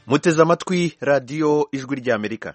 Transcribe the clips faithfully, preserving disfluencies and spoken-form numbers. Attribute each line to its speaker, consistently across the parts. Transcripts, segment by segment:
Speaker 1: muteze amatwi radiyo ijwi ry'Amerika.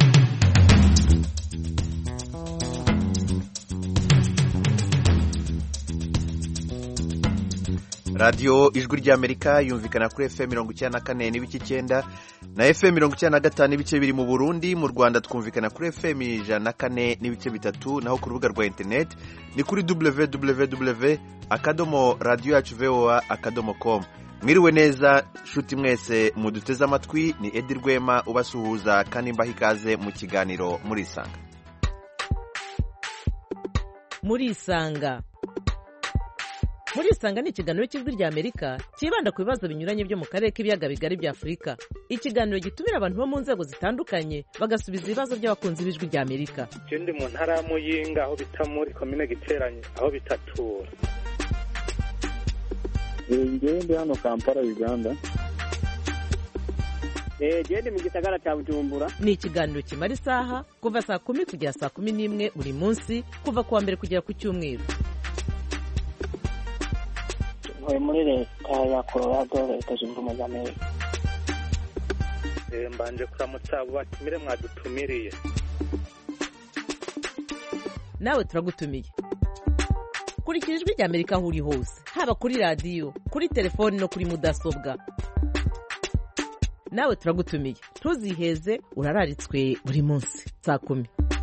Speaker 1: radiyo ijwi ry'Amerika yumvikana kuri F M mirongo icyenda na kane n'ibice icyenda na F M mirongo icyenda na gatanu n'ibice biri mu Burundi. Mu Rwanda twumvikana kuri F M ijana na kane n'ibice bitatu, naho ku rubuga rwa internet ni kuri w w w akadomo radio yacu voa akadomo com. Mwiriwe neza shuti mwese muduteze amatwi, ni Edi Rwema ubasuhuza kandi mbaha ikaze mu kiganiro Murisanga.
Speaker 2: Murisanga Murisanga ni ikiganiro cy'ijwi ry'Amerika kibanda ku bibazo binyuranye byo mu karere k'ibiyaga bigari bya Afurika. Ikiganiro gitumira abantu bo mu nzego zitandukanye bagasubiza ibibazo by'abakunzi b'ijwi ry'Amerika.
Speaker 3: Ndi mu ntara ya Muyinga aho bita muri commune Giteranye aho bitatura.
Speaker 4: Ngiye ndi hano Kampala Uganda.
Speaker 5: Eh gende mu gisagara cya Bujumbura.
Speaker 2: Ni ikiganiro kimara isaha kuva saa kumi kugera saa kumi n'imwe buri munsi kuva kuwa mbere kugera ku cyumweru.
Speaker 5: Ntuye muri leta ya Colorado, leta zunze ubumwe za Amerika.
Speaker 3: Eh mbanje kuramutsa abo batumire mwadutumiriye.
Speaker 2: Nawe turagutumiye. Kurikira ijwi ry'Amerika aho uri hose, haba kuri radiyo, kuri telefoni no kuri mudasobwa. Nawe turagutumiye, ntuziheze, urararitswe buri munsi saa kumi.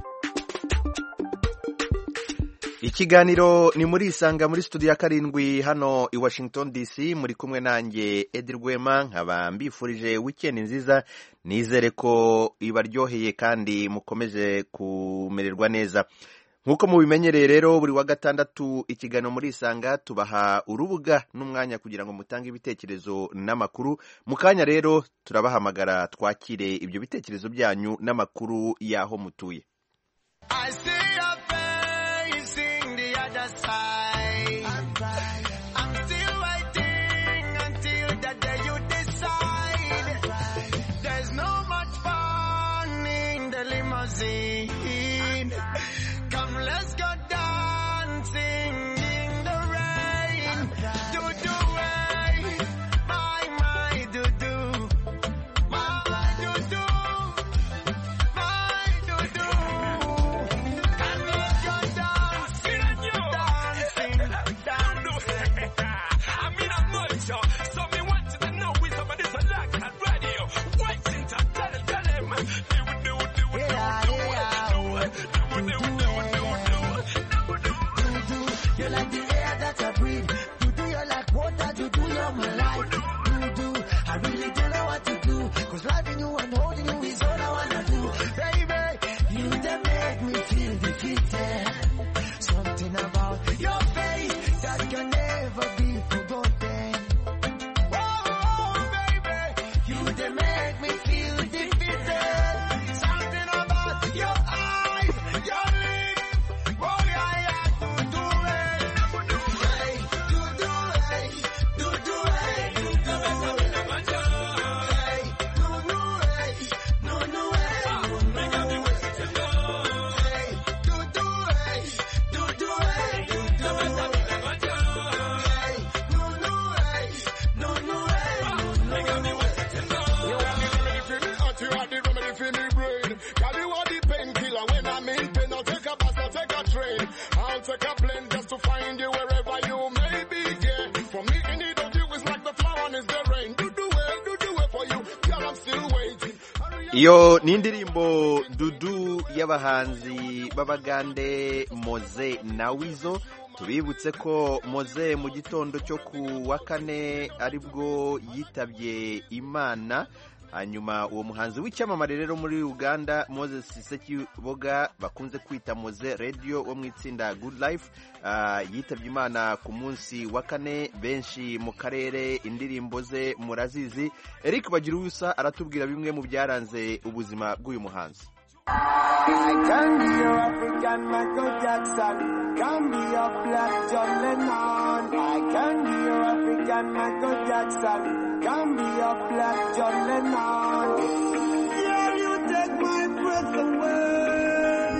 Speaker 1: Ikiganiro ni Murisanga muri studio ya karindwi hano i Washington D C, muri kumwe nanjye Edi Rwema, nkaba mbifurije weekend nziza, nizere ko ibaryoheye kandi mukomeje kumererwa neza. Nkuko mubimenyereye rero, buri wa gatandatu ikiganiro Murisanga tubaha urubuga n'umwanya kugira ngo mutange ibitekerezo n'amakuru. Mukanya rero turabahamagara twakire ibyo bitekerezo byanyu n'amakuru yaho mutuye.
Speaker 6: I see your facing the other side. I'm still waiting until the day you decide. There's no much fun in the limousine. Come, let's go dancing in the rain. Do do way, my my do do, my do do, my do do. Come, let's go dancing, dancing, dancing. I mean I'm not sure, so me want you to know we somebody so like a radio. Waiting to tell it, tell him. Do do do do do do do do. You like the air that I breathe. You do, you like water. You do, you're my life. You do, I really don't know what to do. Cause loving you and holding you is all I wanna do. Baby, you that make me feel defeated. Something about your face that can never be forgotten. Oh, baby, you that make me feel defeated. Something about your eyes, your lips. Oh, yeah, yeah, do, do it. Hey, do, do it. Do, do it. Do, do it. Hey, no, no, hey. No, no, hey. Make up the way to go. Hey, do, do it. Do, do it. Do, do it. Hey, no, no, hey. No, no, hey. Make up the way to go. You want the remedy for me, or you want the remedy for me brain? Girl, you want the painkiller when I'm in pain. I'll take a bus, I'll take a train. I'll take a plane just to find you wherever you may be. Yeah, for me in need of you is like the flower is the rain. Do do well, do do well for you. Girl, I'm still waiting.
Speaker 1: Iyo ni indirimbo Dudu y'abahanzi b'Abagande Moze na Wizo. Tubibutse ko Moze mu gitondo cyo ku wa kane aribwo yitabye Imana. Hanyuma uwo muhanzi w'icyamamare rero muri Uganda, Moses Sekiboga bakunze kwita Moze Radio wo mu itsinda Good Life, uh, yitabye Imana ku munsi wa kane. Benshi mu karere indirimbo ze murazizi. Eric Bagirusa aratubwira bimwe mu byaranze ubuzima bw'uyu muhanzi.
Speaker 7: I can be your African Michael Jackson, can be your black John Lennon. I can be your African Michael Jackson, can be your black John Lennon. Yeah, you take my breath away.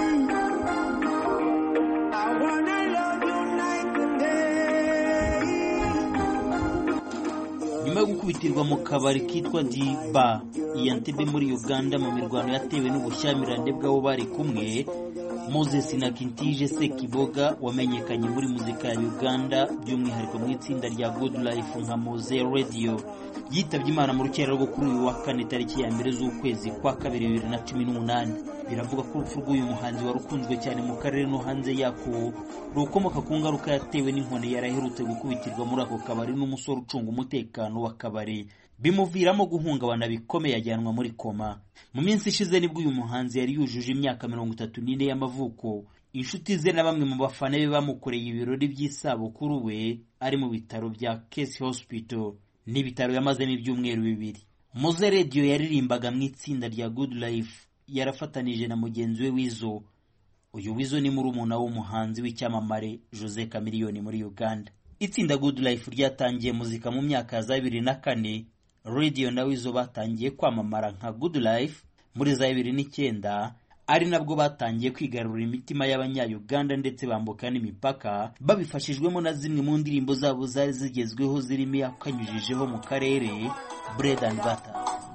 Speaker 7: I wanna love you night and day.
Speaker 8: nyuma yo gukubitirwa mu kabari kitwa Diba Entebbe muri Uganda mu mirwano yatewe n'ubushyamirane bw'abo bari kumwe. Moses Nakintije Sekiboga wamenyekanye muri muzika ya Uganda by'umwihariko mu itsinda rya Good Life nka Mose Radio yitabye Imana mu rukera rwo kuri uyu wa kane tariki ya mbere z'ukwezi kwa kabiri bibiri na cumi n'umunani. Biravuga ko urupfu rw'uyu muhanzi warukunzwe cyane mu karere no hanze yako rukomoka ku ngaruka yatewe n'inkoni yaraherutse gukubitirwa muri ako kabari n'umusore ucunga umutekano w'akabari, bimuviramo guhungabana bikomeye ajyanwa muri koma. Mu minsi ishize nibwo uyu muhanzi yari yujuje imyaka mirongo itatu n'ine y'amavuko. Inshuti ze na bamwe mu bafana be bamukoreye ibirori by'isabukuru we ari mu bitaro bya Case Hospital, n'ibitaro yamazemo ibyumweru bibiri. Mose Radio yaririmbaga mu itsinda rya Good Life yarafatanije na mugenzi we Wizo. Uyu Wizo ni murumuna w'umuhanzi w'icyamamare Jose Chameleone muri Uganda. Itsinda Good Life ryatangiye muzika mu myaka ya bibiri na kane. Radio na Wizo batangiye kwamamara nka Good Life muri za bibiri n'icyenda, ari nabwo batangiye kwigarurira imitima y'abanya-Uganda ndetse bambuka n'imipaka babifashijwemo na zimwe mu ndirimbo zabo zari zigezweho zirimo yakanyujijeho mu karere Bread and Butter.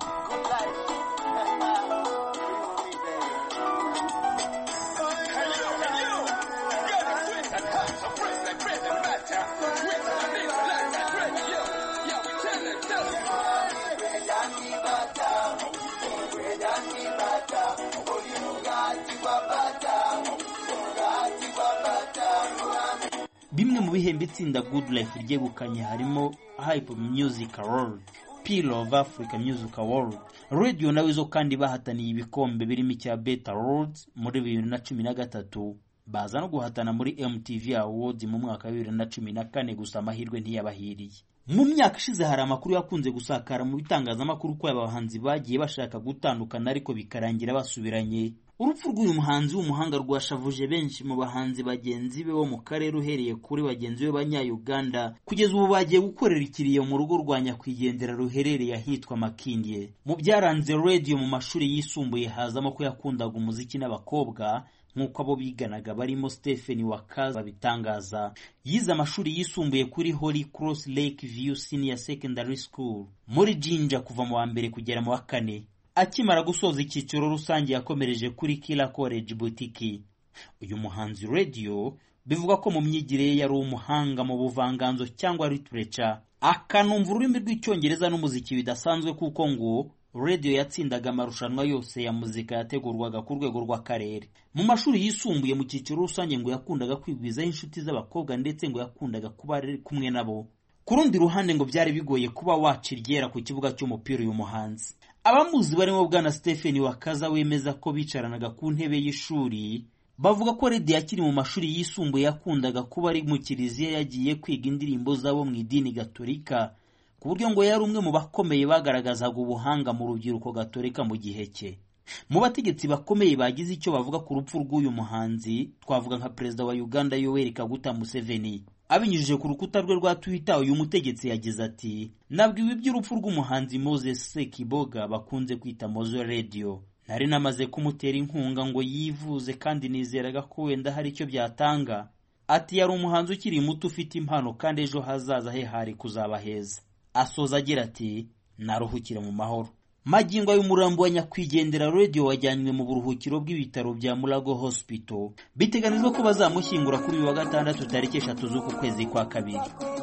Speaker 8: Bimwe mu bihembo itsinda Good Life ryegukanye harimo Hype Music Award, Pearl of Africa Music Award. Radio na Wizo kandi bahataniye ibikombe birimo icya Beta Awards muri bibiri na cumi na gatatu, baza no guhatana muri M T V Awards mu mwaka wa bibiri na cumi na kane, gusa amahirwe ntiyabahiriye. Mu myaka ishize hari amakuru yakunze gusakara mu bitangazamakuru ko abahanzi bagiye bashaka gutandukana ariko bikarangira basubiranye. Urupfu rw'uyu muhanzi w'umuhanga rwashavuje benshi mu bahanzi bagenzi be bo mu karere uhereye kuri bagenzi be banya-Uganda kugeza ubu bagiye gukorera ikiriyo mu rugo rwa nyakwigendera ruherereye ahitwa Makindye. Mu byaranze Radio mu mashuri yisumbuye hazamo ko yakundaga umuziki n'abakobwa nk'uko abo biganaga barimo Stephen Wakaza babitangaza. Yize amashuri yisumbuye kuri Holy Cross Lake View Senior Secondary School muri Jinja kuva mu wa mbere kugera mu wa kane. Akimara gusoza icyiciro rusange yakomereje kuri Kila College Boutique. Uyu muhanzi Radio bivuga ko mu myigire ye yari umuhanga mu buvanganzo cyangwa literature, akanumva ururimi rw'icyongereza n'umuziki bidasanzwe kuko ngo Radio yatsindaga amarushanwa yose ya muzika yategurwaga ku rwego rw'akarere. Mu mashuri yisumbuye mu cyiciro rusange ngo yakundaga kwigwizaho inshuti z'abakobwa ndetse ngo yakundaga kuba ari kumwe nabo. Ku rundi ruhande ngo byari bigoye kuba waciryera ku kibuga cy'umupira uyu muhanzi. Abamuzi barimo bwana Stephen Wakaza wemeza ko bicaranaga ku ntebe y'ishuri, bavuga ko Radio yakiri mu mashuri yisumbuye yakundaga kuba ari mu kiliziya yagiye kwiga indirimbo zabo mu idini Gatolika, ku buryo ngo yari umwe mu bakomeye bagaragazaga ubuhanga mu rubyiruko Gatolika mu gihe cye. Mu bategetsi bakomeye bagize icyo bavuga ku rupfu rw'uyu muhanzi twavuga nka Perezida wa Uganda Yoweri Kaguta Museveni. Abinyujije ku rukuta rwe rwa Twitter uyu mutegetsi yagize ati, nabwiwe iby'urupfu rw'umuhanzi Moses Sekiboga bakunze kwita Mose Radio. Nari namaze kumutera inkunga ngo yivuze kandi nizeraga ko wenda hari icyo byatanga. Ati yari umuhanzi ukiri muto ufite impano kandi ejo hazaza he hari kuzaba heza. Asoza agira ati, naruhukira mu mahoro. Magingo y'umurambo wa nyakwigendera Radio wajyanywe mu buruhukiro bw'ibitaro bya Mulago Hospital. Biteganijwe ko bazamushyingura kuri uyu wa gatandatu tariki eshatu z'uku kwezi kwa kabiri.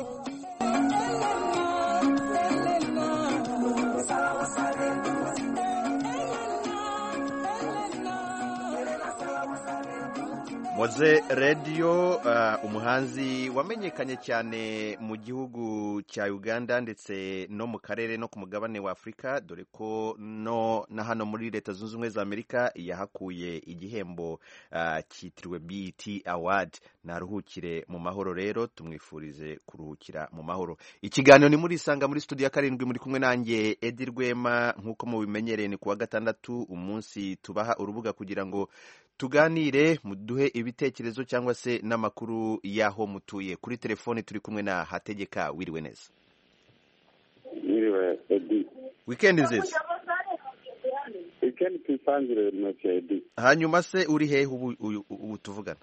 Speaker 1: Mose Radio, uh, umuhanzi wamenyekanye cyane mu gihugu cya Uganda ndetse no mu karere no ku mugabane wa Afrika, dore ko no na hano muri Leta Zunze Ubumwe za Amerika yahakuye igihembo uh, cyitiriwe B E T Award. Naruhukire mu mahoro rero, tumwifurize kuruhukira mu mahoro. Ikiganiro ni muri Sanga muri studio ya karindwi, muri kumwe nanjye Edi Rwema. Nkuko mubimenyereye ni kuwa gatandatu umunsi tubaha urubuga kugira ngo tuganire, muduhe ibitekerezo cyangwa se n'amakuru yaho mutuye. Kuri telefone turi kumwe na Hategeka. Wiriwe neza?
Speaker 4: Wiriwe Edi.
Speaker 1: Weekend nziza?
Speaker 4: Weekend twisanzire mwese Edi.
Speaker 1: Hanyuma se uri hehe ubu ubu tuvugana?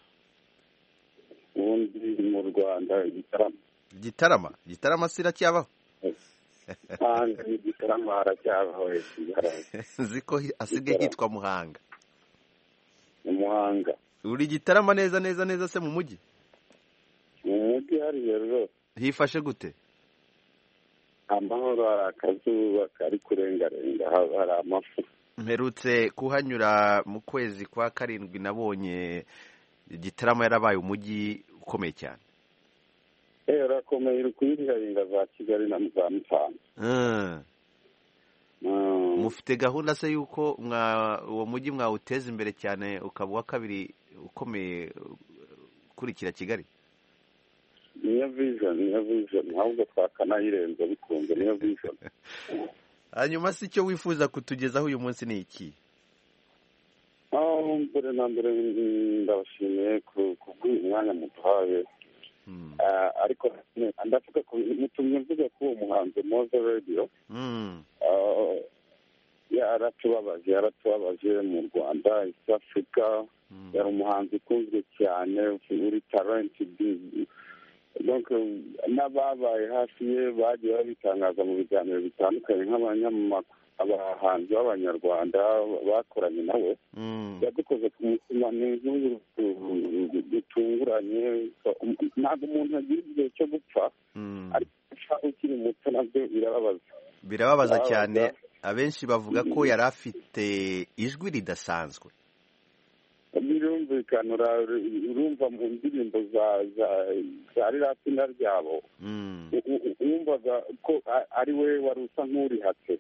Speaker 4: Ubundi mu Rwanda, Gitarama.
Speaker 1: Gitarama? Gitarama sira cyabaho?
Speaker 4: muhanga n'igitaramo haracyabaho
Speaker 1: nzi ko asigaye hitwa muhanga.
Speaker 4: umuhanga
Speaker 1: uri gitarama neza neza neza se mu mujyi?
Speaker 4: mu mujyi hariya rwose.
Speaker 1: hifashe gute?
Speaker 4: amahoro, hari akazuba kari kurengarenga, hari amafu.
Speaker 1: mperutse kuhanyura mu kwezi kwa karindwi, nabonye igitaramo yarabaye umujyi ukomeye cyane.
Speaker 4: eh urakomeye, uri kuyiringaringa za Kigali na za Musanze.
Speaker 1: mufite gahunda se yuko uwo mujyi mwawuteza imbere cyane ukaba uwa kabiri ukomeye ukurikira Kigali?
Speaker 4: niyo vision niyo vision ahubwo twakanayirenza bikunze, niyo vision.
Speaker 1: hanyuma si icyo wifuza kutugezaho uyu munsi ni iki?
Speaker 4: aho mbere na mbere ndabashimiye kubw'uyu mwanya muduhaye, ariko ndavuga ko mutumye mvuga ko uwo muhanzi Moze Radio yaratubabaje yaratubabaje mu Rwanda, East Africa. yari umuhanzi ukunzwe cyane, uri talented. donc n'ababaye hafi ye bagiye babitangaza mu biganiro bitandukanye nk'abanyamakuru, abahanzi b'abanyarwanda bakoranye nawe. yadukoze ku mutima, ni inkuru bitunguranye. ntabwo umuntu agira igihe cyo gupfa, ariko gupfa ukiri muto nabyo birababaza
Speaker 1: birababaza cyane. abenshi bavuga ko yari afite ijwi ridasanzwe.
Speaker 4: birumvikana, urumva mu ndirimbo za za ririya tsinda ryabo, wumvaga ko ari we wari usa nk'urihatse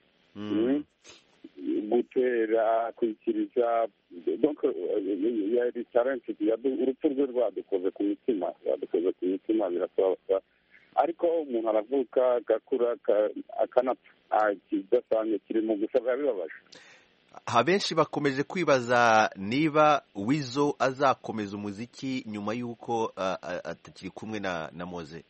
Speaker 4: gutera, kwikiriza. donc yari talented. urupfu rwe rwadukoze ku mitima, rwadukoze ku mitima, birasaba. ariko umuntu aravuka agakura akanapfa, nta kidasanzwe kirimo, gusa biba bibabaje.
Speaker 1: abenshi bakomeje kwibaza niba Weasel azakomeza umuziki nyuma y'uko atakiri kumwe na na Moze.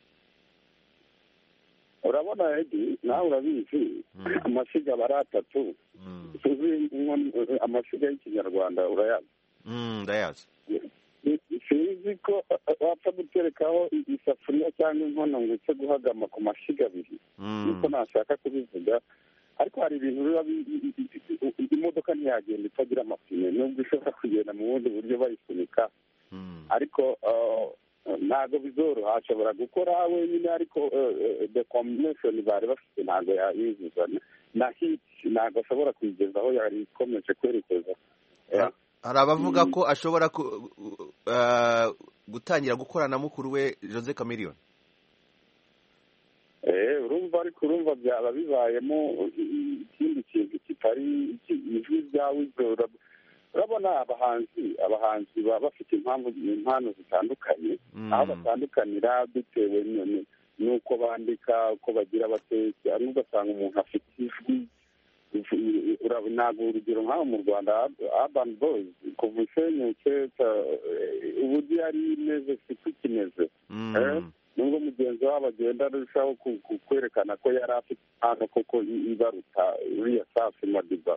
Speaker 4: urabona Edi, nawe urabizi, amasiga aba ari atatu. amasiga y'ikinyarwanda urayazi?
Speaker 1: ndayazi.
Speaker 4: sinzi ko wapfa guterekaho isafuriya cyangwa inkono ngo uce guhagama ku mashyiga abiri, niko nashaka kubivuga. ariko hari ibintu biba, imodoka ntiyagenda itagira amapine, nubwo ishobora kugenda mu bundi buryo bayisunika. ariko ntabwo bizoroha, ashobora gukora wenyine, ariko the combination bari bafite ntabwo yayuzuza, na hit ntabwo ashobora kuyigeza aho yari ikomeje kwerekeza.
Speaker 1: hari abavuga ko ashobora gutangira gukorana na mukuru we Jose Chameleone.
Speaker 4: eh urumva ariko urumva byaba bibayemo ikindi kintu kitari ijwi ryawe. urabona abahanzi abahanzi baba bafite impamvu impano zitandukanye, aho batandukanira bitewe n'uko bandika, uko bagira abateka. ariko ugasanga umuntu afite ijwi, ntabwo urugero nk'aho mu Rwanda Urban Boys kuva isenyutse uburyo yari imeze siko ikimeze. nubwo mugenzi wabo agenda arushaho kwerekana ko yari afite impano koko ibaruta uriya Safi Madiba.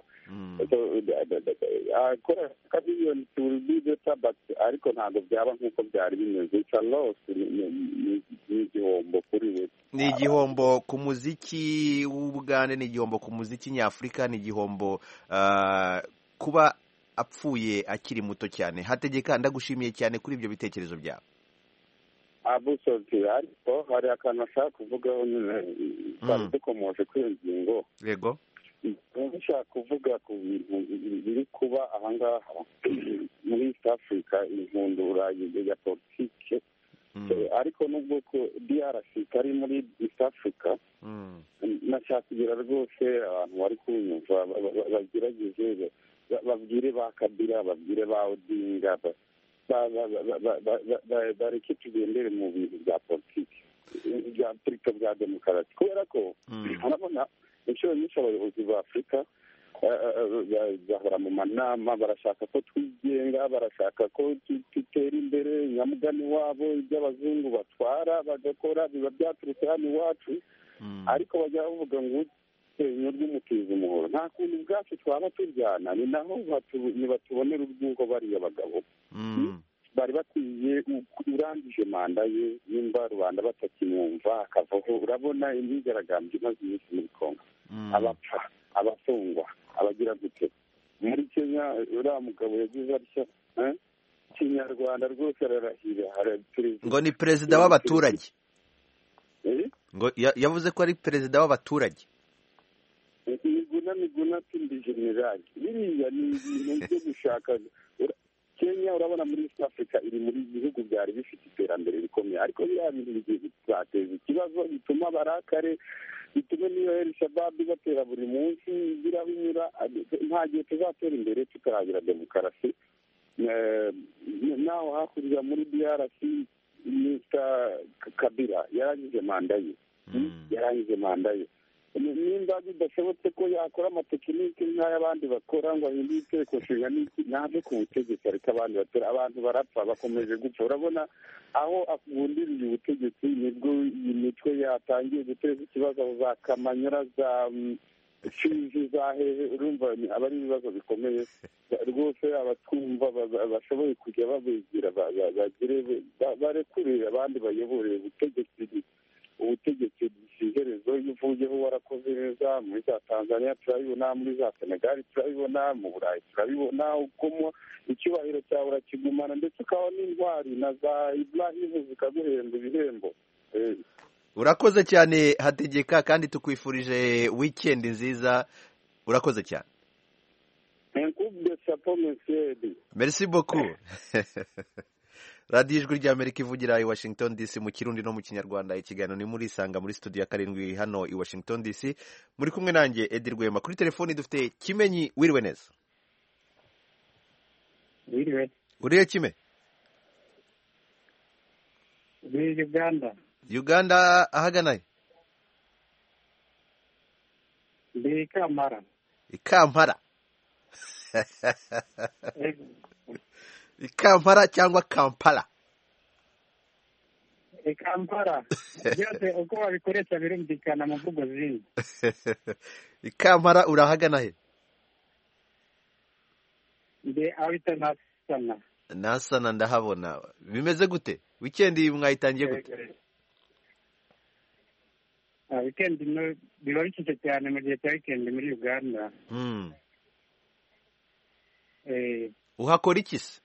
Speaker 4: akora akabiyoni turi beta, but ariko ntabwo byaba nk'uko byari bimeze. It's a loss, ni igihombo kuri we.
Speaker 1: ni igihombo ku muziki w'Ubugande, ni igihombo ku muziki nyafurika, ni igihombo kuba apfuye akiri muto cyane. Hategeka, ndagushimiye cyane kuri ibyo bitekerezo byawe.
Speaker 4: abusozi ariko hari akantu ashaka kuvugaho nyine, twari dukomoje kuri iyo ngingo.
Speaker 1: yego,
Speaker 4: nshaka kuvuga ku bintu biri kuba ahangaha muri East Africa, inkundura ya politike. ariko nubwo ko D R C kari muri East Africa, nashaka kugira rwose abantu bari kunyumva bagerageze babwire ba Kabila, babwire ba Odinga, bareke tugendere mu bintu bya politiki, bya politiki bya demokarasi. kubera ko urabona inshuro nyinshi abayobozi ba Afurika bahora mu manama, barashaka ko twigenga, barashaka ko tutera imbere. nyamugani wabo ibyo abazungu batwara bagakora biba byaturutse hano iwacu, ariko bajya bavuga ngo utenye rw'umutiza umuhoro. nta kuntu ubwacu twaba turyana, ni naho nibatubonera urwungo bariya bagabo. bari bakwiye urangije manda ye nimba rubanda batakimwumva akavaho. urabona imyigaragambyo imaze iminsi muri kongo, abapfa, abafungwa, abagira gute. muri kenya uriya mugabo yagize atya kinyarwanda rwose ararahira.
Speaker 1: ngo ni perezida w'abaturage, ngo yavuze ko ari perezida w'abaturage.
Speaker 4: miguna miguna tindi generali. biriya ni ibintu byo gushaka. Kenya urabona muri East Africa iri muri bihugu byari bifite iterambere rikomeye, ariko biriya bintu bigiye bizateza ikibazo, bituma barakare, bitume niyo El Shabab batera buri munsi birabinyura. nta gihe tuzatera imbere tutaragira demokarasi. naho hakurya muri D R C mister Kabila yarangije manda ye yarangije manda ye nimba bidashobotse ko yakora amatekinike nk'ay'abandi bakora ngo ahindure itegeko nshinga n'iki, ntabwo ku butegetsi ariko abandi batera, abantu barapfa bakomeje gupfa. urabona aho akundiriye ubutegetsi nibwo iyi mitwe yatangiye guteza ikibazo, aho za Kamanyura, za Fizi, za hehe, urumva aba ari ibibazo bikomeye rwose. abatwumva bashoboye kujya babegera bagire barekurire abandi bayoboreye ubutegetsi. ubutegetsi bw'iherezo iyo uvuyeho warakoze neza. muri za Tanzania turabibona, muri za Senegal turabibona, mu Burayi turabibona. uko icyubahiro cyawe urakigumana, ndetse ukabaho n'intwari na za Ibrahim zikaguhemba ibihembo.
Speaker 1: urakoze cyane Hategeka, kandi tukwifurije weekend nziza. urakoze cyane. merci beaucoup. radiyo ijwi ry'Amerika ivugira i Washington D C mu Kirundi no mu Kinyarwanda. ikiganiro ni muri Isanga muri studio ya karindwi hano i Washington D C. muri kumwe nanjye Edi Rwema. kuri telefoni dufite Kimenyi. wiriwe neza?
Speaker 9: wiriwe.
Speaker 1: uriye Kime?
Speaker 9: uri Uganda.
Speaker 1: Uganda ahagana he?
Speaker 9: ndi Kampala.
Speaker 1: Kampala. Kampala cyangwa Kampala?
Speaker 9: Kampala. byose uko babikoresha birumvikana mu mvugo zindi.
Speaker 1: Kampala urahagana he?
Speaker 9: ndi aho bita Nasana.
Speaker 1: Nasana ndahabona. bimeze gute? weekend mwayitangiye gute?
Speaker 9: weekend biba bikize cyane mu gihe cya weekend muri Uganda.
Speaker 1: uhakora iki se?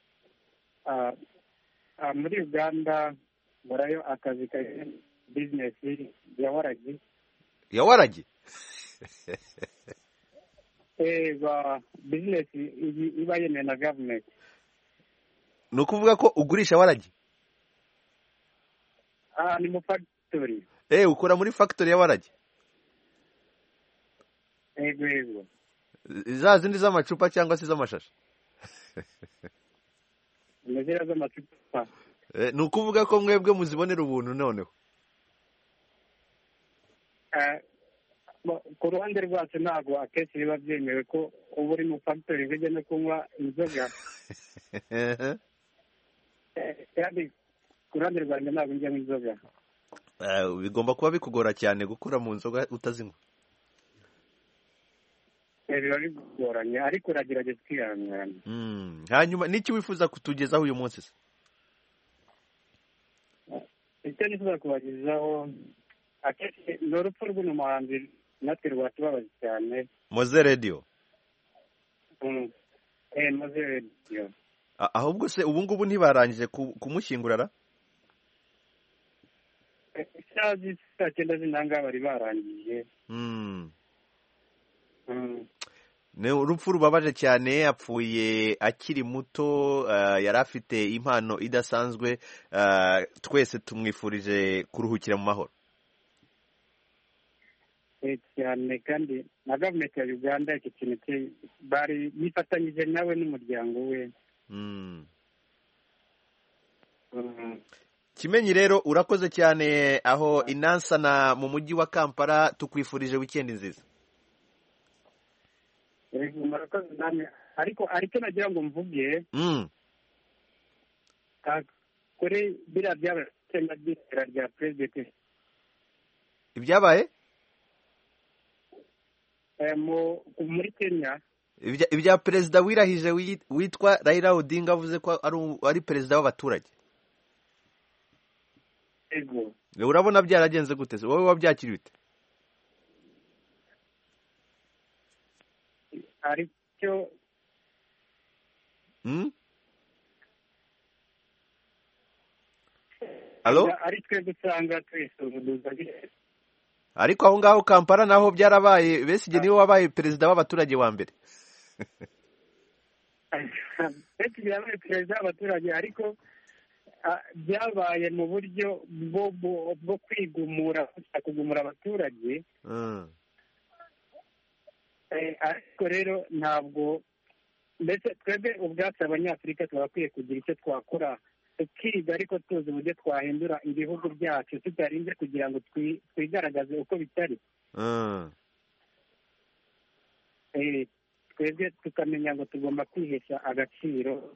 Speaker 9: muri Uganda barayo akazi ka business ya waragi.
Speaker 1: ya waragi?
Speaker 9: eh ba business iba yemewe na government.
Speaker 1: ni ukuvuga ko ugurisha waragi?
Speaker 9: ah ni mu factory.
Speaker 1: eh ukora muri factory ya waragi?
Speaker 9: ego ego.
Speaker 1: za zindi z'amacupa cyangwa se z'amashashi?
Speaker 9: Nezera z'amacupa.
Speaker 1: Eh ni ukuvuga ko mwebwe muzibonera ubuntu noneho?
Speaker 9: eh ku ruhande rwacu ntabwo akenshi biba byemewe ko uba uri mu factory ujya no kunywa inzoga. kandi ku ruhande rwanjye ntabwo njya mu inzoga.
Speaker 1: bigomba kuba bikugora cyane gukura mu nzoga utazinywa.
Speaker 9: biba bigoranye ariko uragerageza kwihangana.
Speaker 1: hanyuma n'iki wifuza kutugezaho uyu munsi se?
Speaker 9: icyo nifuza kubagezaho akenshi ni urupfu rw'uno muhanzi natwe rwatubabaje cyane.
Speaker 1: Moze Radio.
Speaker 9: eh Moze Radio.
Speaker 1: ahubwo se ubu ngubu ntibarangije kumushyingurara?
Speaker 9: isazi saa cyenda z'inanga bari barangije.
Speaker 1: ni urupfu rubabaje cyane. apfuye akiri muto, yari afite impano idasanzwe. twese tumwifurije kuruhukira mu mahoro
Speaker 9: cyane. kandi na gavumenti ya Uganda iki kintu bari bifatanyije nawe n'umuryango we.
Speaker 1: Kimenyi rero urakoze cyane aho inansana mu mujyi wa Kampala. tukwifurije weekend nziza.
Speaker 9: murakoze namwe ariko ariko nagira ngo mvuge kuri biriya byabaye by'itera rya president.
Speaker 1: ibyabaye
Speaker 9: muri Kenya
Speaker 1: Ibya- ibya perezida wirahije wi- witwa Raila Odinga avuze ko ari u- ari perezida w'abaturage.
Speaker 9: ego
Speaker 1: Eh, urabona byaragenze gute se? Wowe wabyakiriye ute?
Speaker 9: aricyo
Speaker 1: Hmm? Alo?
Speaker 9: ari twe dusanga twisuzuguza
Speaker 1: Ariko aho ngaho Kampala naho byarabaye, Besigye niwe wabaye perezida w'abaturage wa mbere.
Speaker 9: ndetse byabaye perezida w'abaturage ariko ah, byabaye mu buryo bwo bwo- bwo kwigumura gushaka kugumura abaturage.
Speaker 1: Mm.
Speaker 9: Eh, ariko rero ntabwo mbese twebwe ubwacu abanyafurika twakwiye kugira icyo twakora tukiga ariko tuzi uburyo twahindura ibihugu byacu tutarinze kugira ngo twi- twigaragaze uko bitari.
Speaker 1: Mm.
Speaker 9: Eh, twebwe tukamenya ngo tugomba kwihesha agaciro.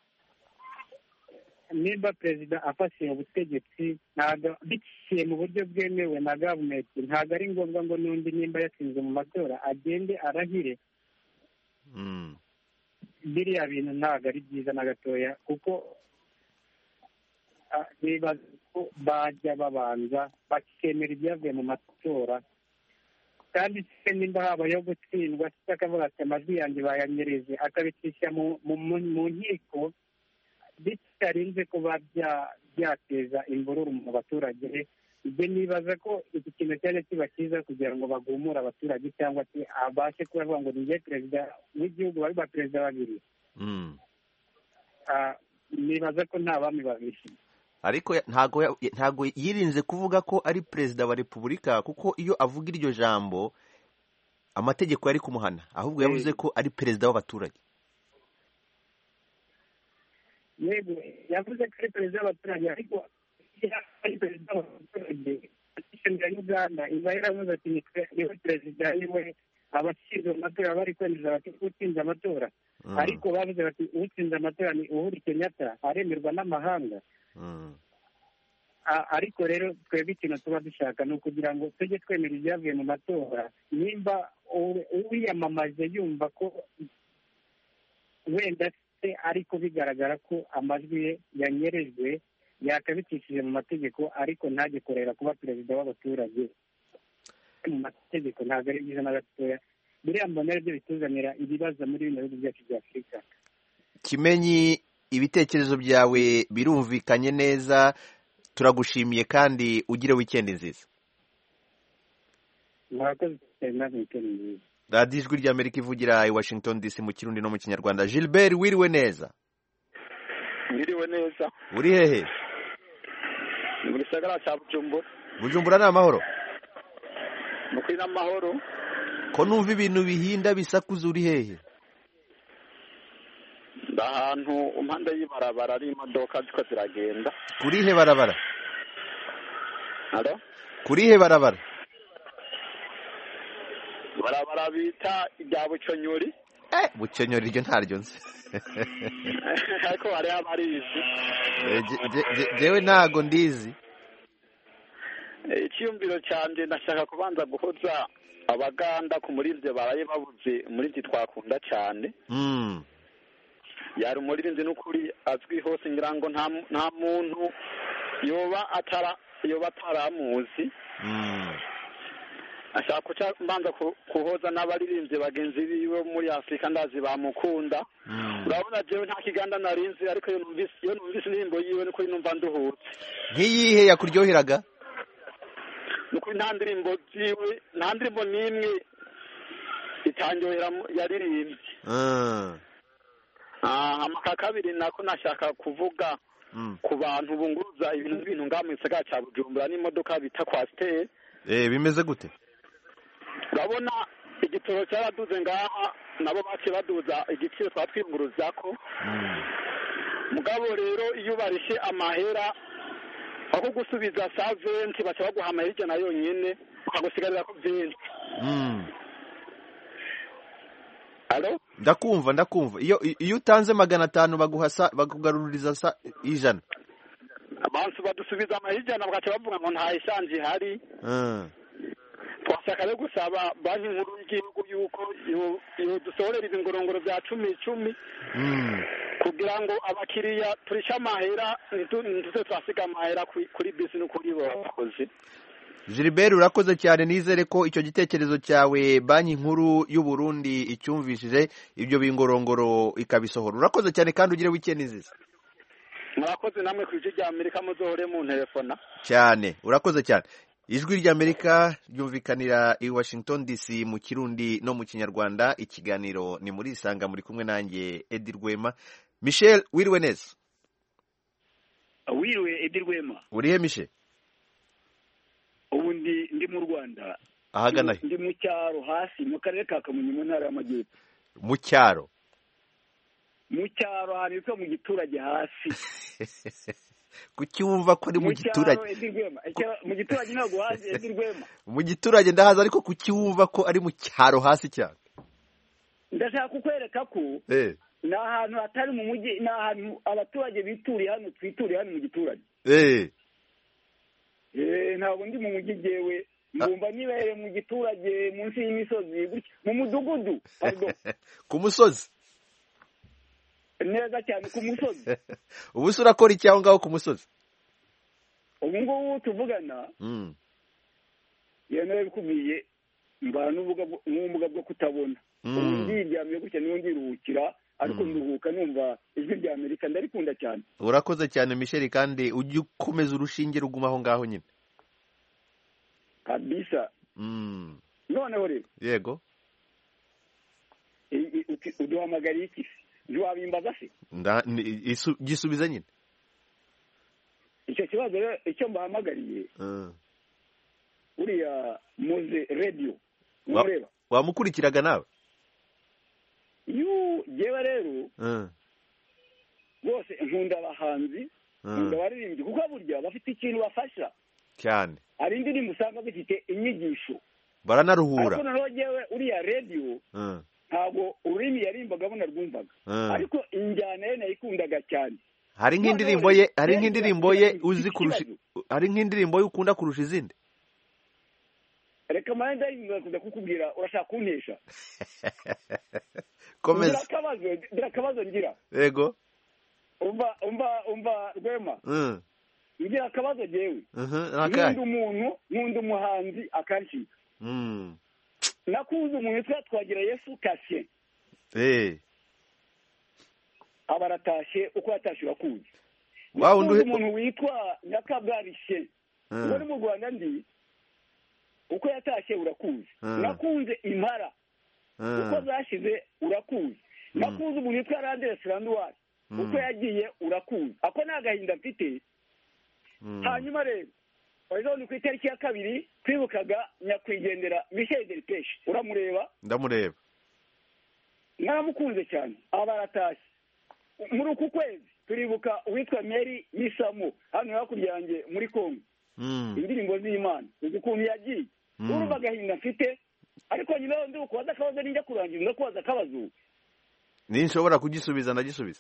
Speaker 9: Nimba perezida afashe ubutegetsi ntabwo biciye mu buryo bwemewe na gavumenti, ntabwo ari ngombwa ngo n'undi nimba yatsinze mu matora agende arahire.
Speaker 1: Mm.
Speaker 9: Biriya bintu ntabwo ari byiza na gatoya kuko ah, bibaza ko bajya babanza bakemera ibyavuye mu matora, kandi se nimba habayeho gutsindwa se akavuga ati amajwi yanjye bayanyereje akabicisha mu mu mu- mu nkiko bitarinze kuba bya- byateza imvururu mu baturage. ibyo nibaza ko iki kintu cyari kiba cyiza kugira ngo bagumure abaturage cyangwa se abashe kuba bavuga ngo ni perezida w'igihugu bari ba perezida babiri.
Speaker 1: Mm.
Speaker 9: Ah, nibaza ko nta bami babiri.
Speaker 1: Ariko ya- ntago ya- ntago yirinze kuvuga ko ari perezida wa repubulika, kuko iyo avuga iryo jambo amategeko yari kumuhana, ahubwo yavuze ko ari perezida w'abaturage.
Speaker 9: yego yavuze ko ari perezida w'abaturage ariko iyo ari perezida w'abaturage ishami ya uganda iba yaravuze ati ni twe- niwe perezida niwe abashinzwe amatora bari kwemeza bati utsinze amatora.
Speaker 1: Mm.
Speaker 9: ariko bavuze bati utsinze amatora ni uhuru kenyatta aremerwa n'amahanga.
Speaker 1: Mm.
Speaker 9: A- ariko rero twebwe ikintu tuba dushaka ni ukugira ngo tujye twemera ibyavuye mu matora. Nimba uwe- uwiyamamaje yumva ko wenda se ariko bigaragara ko amajwi ye yanyerejwe yakabicishije mu mategeko ariko ntagikorera kuba perezida w'abaturage mu mategeko, ntabwo ari byiza na gatoya. biriya mbona ari byo bituzanira ibibazo muri bino bihugu byacu bya Afurika.
Speaker 1: Kimenyi, ibitekerezo byawe birumvikanye neza, turagushimiye kandi ugire weekend nziza.
Speaker 9: murakoze cyane namwe weekend nziza.
Speaker 1: radiyo ijwi ry'Amerika ivugira i Washington D C mu Kirundi no mu Kinyarwanda. Gilbert, wiriwe neza?
Speaker 4: Mwiriwe neza.
Speaker 1: Uri hehe?
Speaker 4: Mu gisagara cya Bujumbura.
Speaker 1: Bujumbura ni amahoro?
Speaker 4: Mu kuri n'amahoro.
Speaker 1: Ko numva ibintu bihinda bisakuza, uri hehe?
Speaker 4: Ndahantu impande y'ibarabara ari imodoka ziko ziragenda.
Speaker 1: Kurihe barabara?
Speaker 4: Alo?
Speaker 1: Kurihe barabara?
Speaker 4: Barabara bita irya Buconyori.
Speaker 1: Eh, Buconyori ryo ntaryo nzi.
Speaker 4: Ariko hari abarizi.
Speaker 1: Eh, je- je- je- jewe ntago ndizi.
Speaker 4: Icyumviro cyanje ndashaka kubanza guhoza abaganda ku murinzi baraye babuze umurinzi twakunda cyane.
Speaker 1: Mm.
Speaker 4: Yari umurinzi n'ukuri azwi hose, ngira ngo nta nta muntu yoba atara yoba ataramuzi.
Speaker 1: Mm.
Speaker 4: ashaka kuca mbanza ku- kuhoza n'abaririmbyi bagenzi biwe muri Afurika ndazi bamukunda.
Speaker 1: Mm.
Speaker 4: Urabona jewe nta kiganda narinzi, ariko iyo numvise iyo numvise indirimbo yiwe niko numva nduhutse.
Speaker 1: Nk'iyihe yakuryoheraga?
Speaker 4: Nuko nta ndirimbo ziwe nta ndirimbo n'imwe itanyohera mu- yaririmbye.
Speaker 1: Mm.
Speaker 4: Ah, amaka kabiri nako nashaka kuvuga
Speaker 1: Mm.
Speaker 4: ku bantu bunguruza ibintu n'ibintu ngaha mu gisagara cya Bujumbura n'imodoka bita Coaster.
Speaker 1: Eh, bimeze gute?
Speaker 4: Urabona igitoro cyaraduze ngaha, nabo bace baduza igiciro twatwiyunguruzako.
Speaker 1: Mm.
Speaker 4: Mugabo rero iyo barishe amahera aho gusubiza saventi baca baguha amahera ijana yonyine ukagusigarira ko byinshi.
Speaker 1: Mm.
Speaker 4: Alo?
Speaker 1: Ndakumva, ndakumva. Iyo iyo utanze magana atanu baguha sa- bakugaruririza sa- ijana.
Speaker 4: Abantu badusubiza amahera ijana bagaca bavuga ngo nta ishanje ihari.
Speaker 1: Mm.
Speaker 4: Twafata
Speaker 3: twashaka no gusaba banki nkuru y'igihugu yuko dusohorera izi ngorongoro bya cumi icumi kugira ngo abakiriya turishe amahera ntiduze twasiga amahera kuri bisi no kuri bo bakozi.
Speaker 1: Gilbert urakoze cyane, nizere ko icyo gitekerezo cyawe banki nkuru y'u Burundi icyumvishije ibyo bingorongoro ikabisohora. Urakoze cyane kandi ugire weekend nziza.
Speaker 3: Murakoze namwe ku ijwi rya Amerika muzohore mu telefona
Speaker 1: cyane. Urakoze cyane. Ijwi rya Amerika ryumvikanira i Washington D C mu Kirundi no mu Kinyarwanda. Ikiganiro ni muri Isanga, muri kumwe nanjye Edi Rwema. Michel, wiriwe neza?
Speaker 10: Wiriwe Edi Rwema.
Speaker 1: Urihe Michel?
Speaker 10: Ubu ndi ndi mu Rwanda.
Speaker 1: Ahagana he?
Speaker 10: Ndi mu cyaro hasi mu karere ka Kamonyi mu ntara y'Amajyepfo.
Speaker 1: Mu cyaro?
Speaker 10: Mu cyaro hariko mu giturage hasi.
Speaker 1: Kuki wumva ko ari mu giturage?
Speaker 10: Mu giturage ntabwo hazi Edi Rwema.
Speaker 1: Mu giturage ndahaza, ariko kuki wumva ko ari mu cyaro hasi cyane?
Speaker 10: Ndashaka kukwereka ko
Speaker 1: eh
Speaker 10: ni ahantu hatari mu mujyi, ni ahantu abaturage bituriye hano, twituriye hano mu giturage.
Speaker 1: Eh
Speaker 10: eh ntabwo ndi mu mujyi jewe, ngumva nibereye mu giturage munsi y'imisozi mu mudugudu. Pardon.
Speaker 1: Ku musozi?
Speaker 10: Neza cyane ku musozi.
Speaker 1: Ubu se urakora iki aho ngaho ku musozi?
Speaker 10: Ubu ngubu tuvugana
Speaker 1: mm
Speaker 10: yewe bikubiye mba n'ubumuga bwo kutabona. Ubu ndiryamiye gutya niho ndiruhukira, ariko nduhuka numva ijwi rya Amerika ndarikunda cyane.
Speaker 1: Urakoze cyane Michel, kandi ujye ukomeza urushinge ruguma aho ngaho nyine
Speaker 10: kabisa.
Speaker 1: mm
Speaker 10: Noneho rero
Speaker 1: yego
Speaker 10: uduhamagariye iki? Ntiwabimbaza se?
Speaker 1: Gisubiza nyine
Speaker 10: icyo kibazo rero. Icyo mbahamagariye uriya Moze Radio mureba,
Speaker 1: wamukurikiraga nawe?
Speaker 10: yu jewe rero bose nkunda abahanzi, nkunda abaririmbyi, kuko burya bafite ikintu bafasha
Speaker 1: cyane.
Speaker 10: hari indirimbo usanga zifite inyigisho,
Speaker 1: baranaruhura.
Speaker 10: ariko noneho jewe uriya radio ntabwo ururimi yarimbagamo narwumvaga, ariko injyana ye nayikundaga cyane.
Speaker 1: Hari nk'indirimbo ye hari nk'indirimbo ye uzi kurusha hari nk'indirimbo ye ukunda kurusha izindi?
Speaker 10: Reka manda ndakuza kukubwira, urashaka kuntesha?
Speaker 1: Komeza.
Speaker 10: Ndakabazo ndakabazo ngira.
Speaker 1: Yego.
Speaker 10: Umva umva umva Rwema.
Speaker 1: Mm.
Speaker 10: Ngira akabazo jewe.
Speaker 1: Mhm. Nakaye.
Speaker 10: Nkunda umuntu, nkunda umuhanzi akanshi.
Speaker 1: Mm.
Speaker 10: Nakuze umuntu twa twagira Yesu Kasye.
Speaker 1: Eh.
Speaker 10: Abaratashe uko yatashe urakuze.
Speaker 1: Wow,
Speaker 10: ndu umuntu witwa Nyakabwarishe. Uri mu Rwanda ndi uko yatashe urakuze. Nakunze impara uko zashize urakuze. Nakunze umuntu witwa Randere Sranduwari uko yagiye urakuze. Ako nagahinda mfite. Hanyuma rero Oizo ni ku itariki ya kabiri twibukaga nyakwigendera Michel Delpech. Uramureba?
Speaker 1: Ndamureba.
Speaker 10: Naramukunze cyane. Abaratashye muri uku kwezi turibuka uwitwa Mary Misamo hano hakuryange muri Kongo. Indirimbo z'Imana uzi ukuntu yagiye. Urumva agahinda mfite, ariko nyine ndi ukubaza akabazo ninjya kurangiza no kubaza akabazo.
Speaker 1: Ni nshobora kugisubiza ndagisubiza.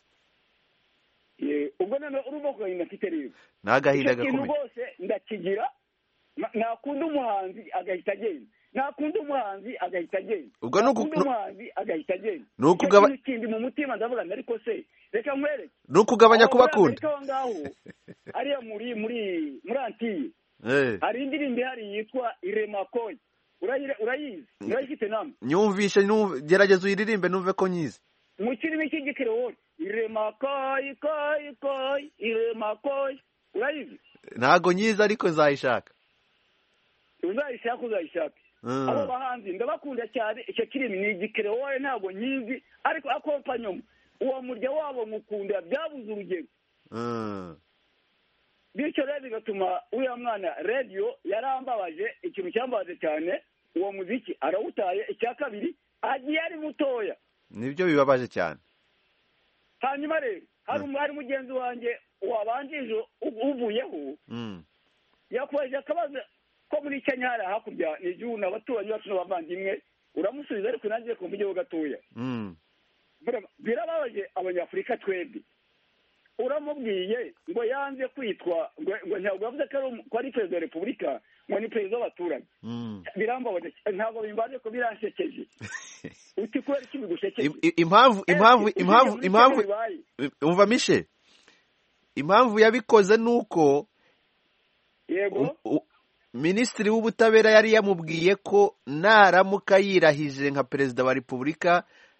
Speaker 10: Ye ubwo none urumva agahinda mfite rero.
Speaker 1: Nagahinda gakomeye.
Speaker 10: Ikintu bose ndakigira, nakunda umuhanzi agahita agenda. Nakunda umuhanzi agahita agenda.
Speaker 1: Ubwo nuko
Speaker 10: umuhanzi agahita agenda.
Speaker 1: Nuko ugaba
Speaker 10: ikindi mu mutima ndavuga ariko se reka nkwereke.
Speaker 1: Nuko ugabanya kubakunda.
Speaker 10: Ariko ngaho ariya muri muri muri Antiye.
Speaker 1: Eh.
Speaker 10: Hari indirimbo hari yitwa Iremakoy. Urayire urayizi? Urayifite namwe?
Speaker 1: Nyumvishe numve, gerageza uyiririmbe numve ko nyizi.
Speaker 10: Mu kirimi cy'igikreol Iremakoy koy koy Iremakoy. Urayizi?
Speaker 1: Ntago nyiza ariko zayishaka.
Speaker 10: Uzayishaka uzayishaka. Abo bahanzi ndabakunda cyane, icyo kirimi ni igikreol ntago nyizi, ariko akompanyoma uwo murya wabo mukunda byabuze urugero.
Speaker 1: Mm.
Speaker 10: Bityo rero bigatuma uya mwana radio yarambabaje, ikintu cyambabaje cyane, uwo muziki arawutaye. Icya kabiri agiye ari mutoya.
Speaker 1: Nibyo bibabaje cyane.
Speaker 10: Hanyuma rero hari umwari mugenzi wanjye wabanjije uvuyeho.
Speaker 1: Mm.
Speaker 10: Yakwaje akabaza ko muri Kenya hari hakurya n'igihugu n'abaturanyi bacu n'abavandimwe, uramusubiza ariko nangiye kumvugira gatoya.
Speaker 1: Mm.
Speaker 10: Birababaje abanyafrika twebwe. Uramubwiye ngo yanze kwitwa ngo ntabwo yavuze ko ari perezida wa repubulika, ngo ni perezida w'abaturage birambabaje ntabwo bimbaje ko biransekeje uti kubera iki bigushekeje
Speaker 1: impamvu impamvu impamvu impamvu umva Mishe impamvu yabikoze nuko
Speaker 10: yego
Speaker 1: Minisitiri w'ubutabera yari yamubwiye ko naramuka yirahije nka perezida wa repubulika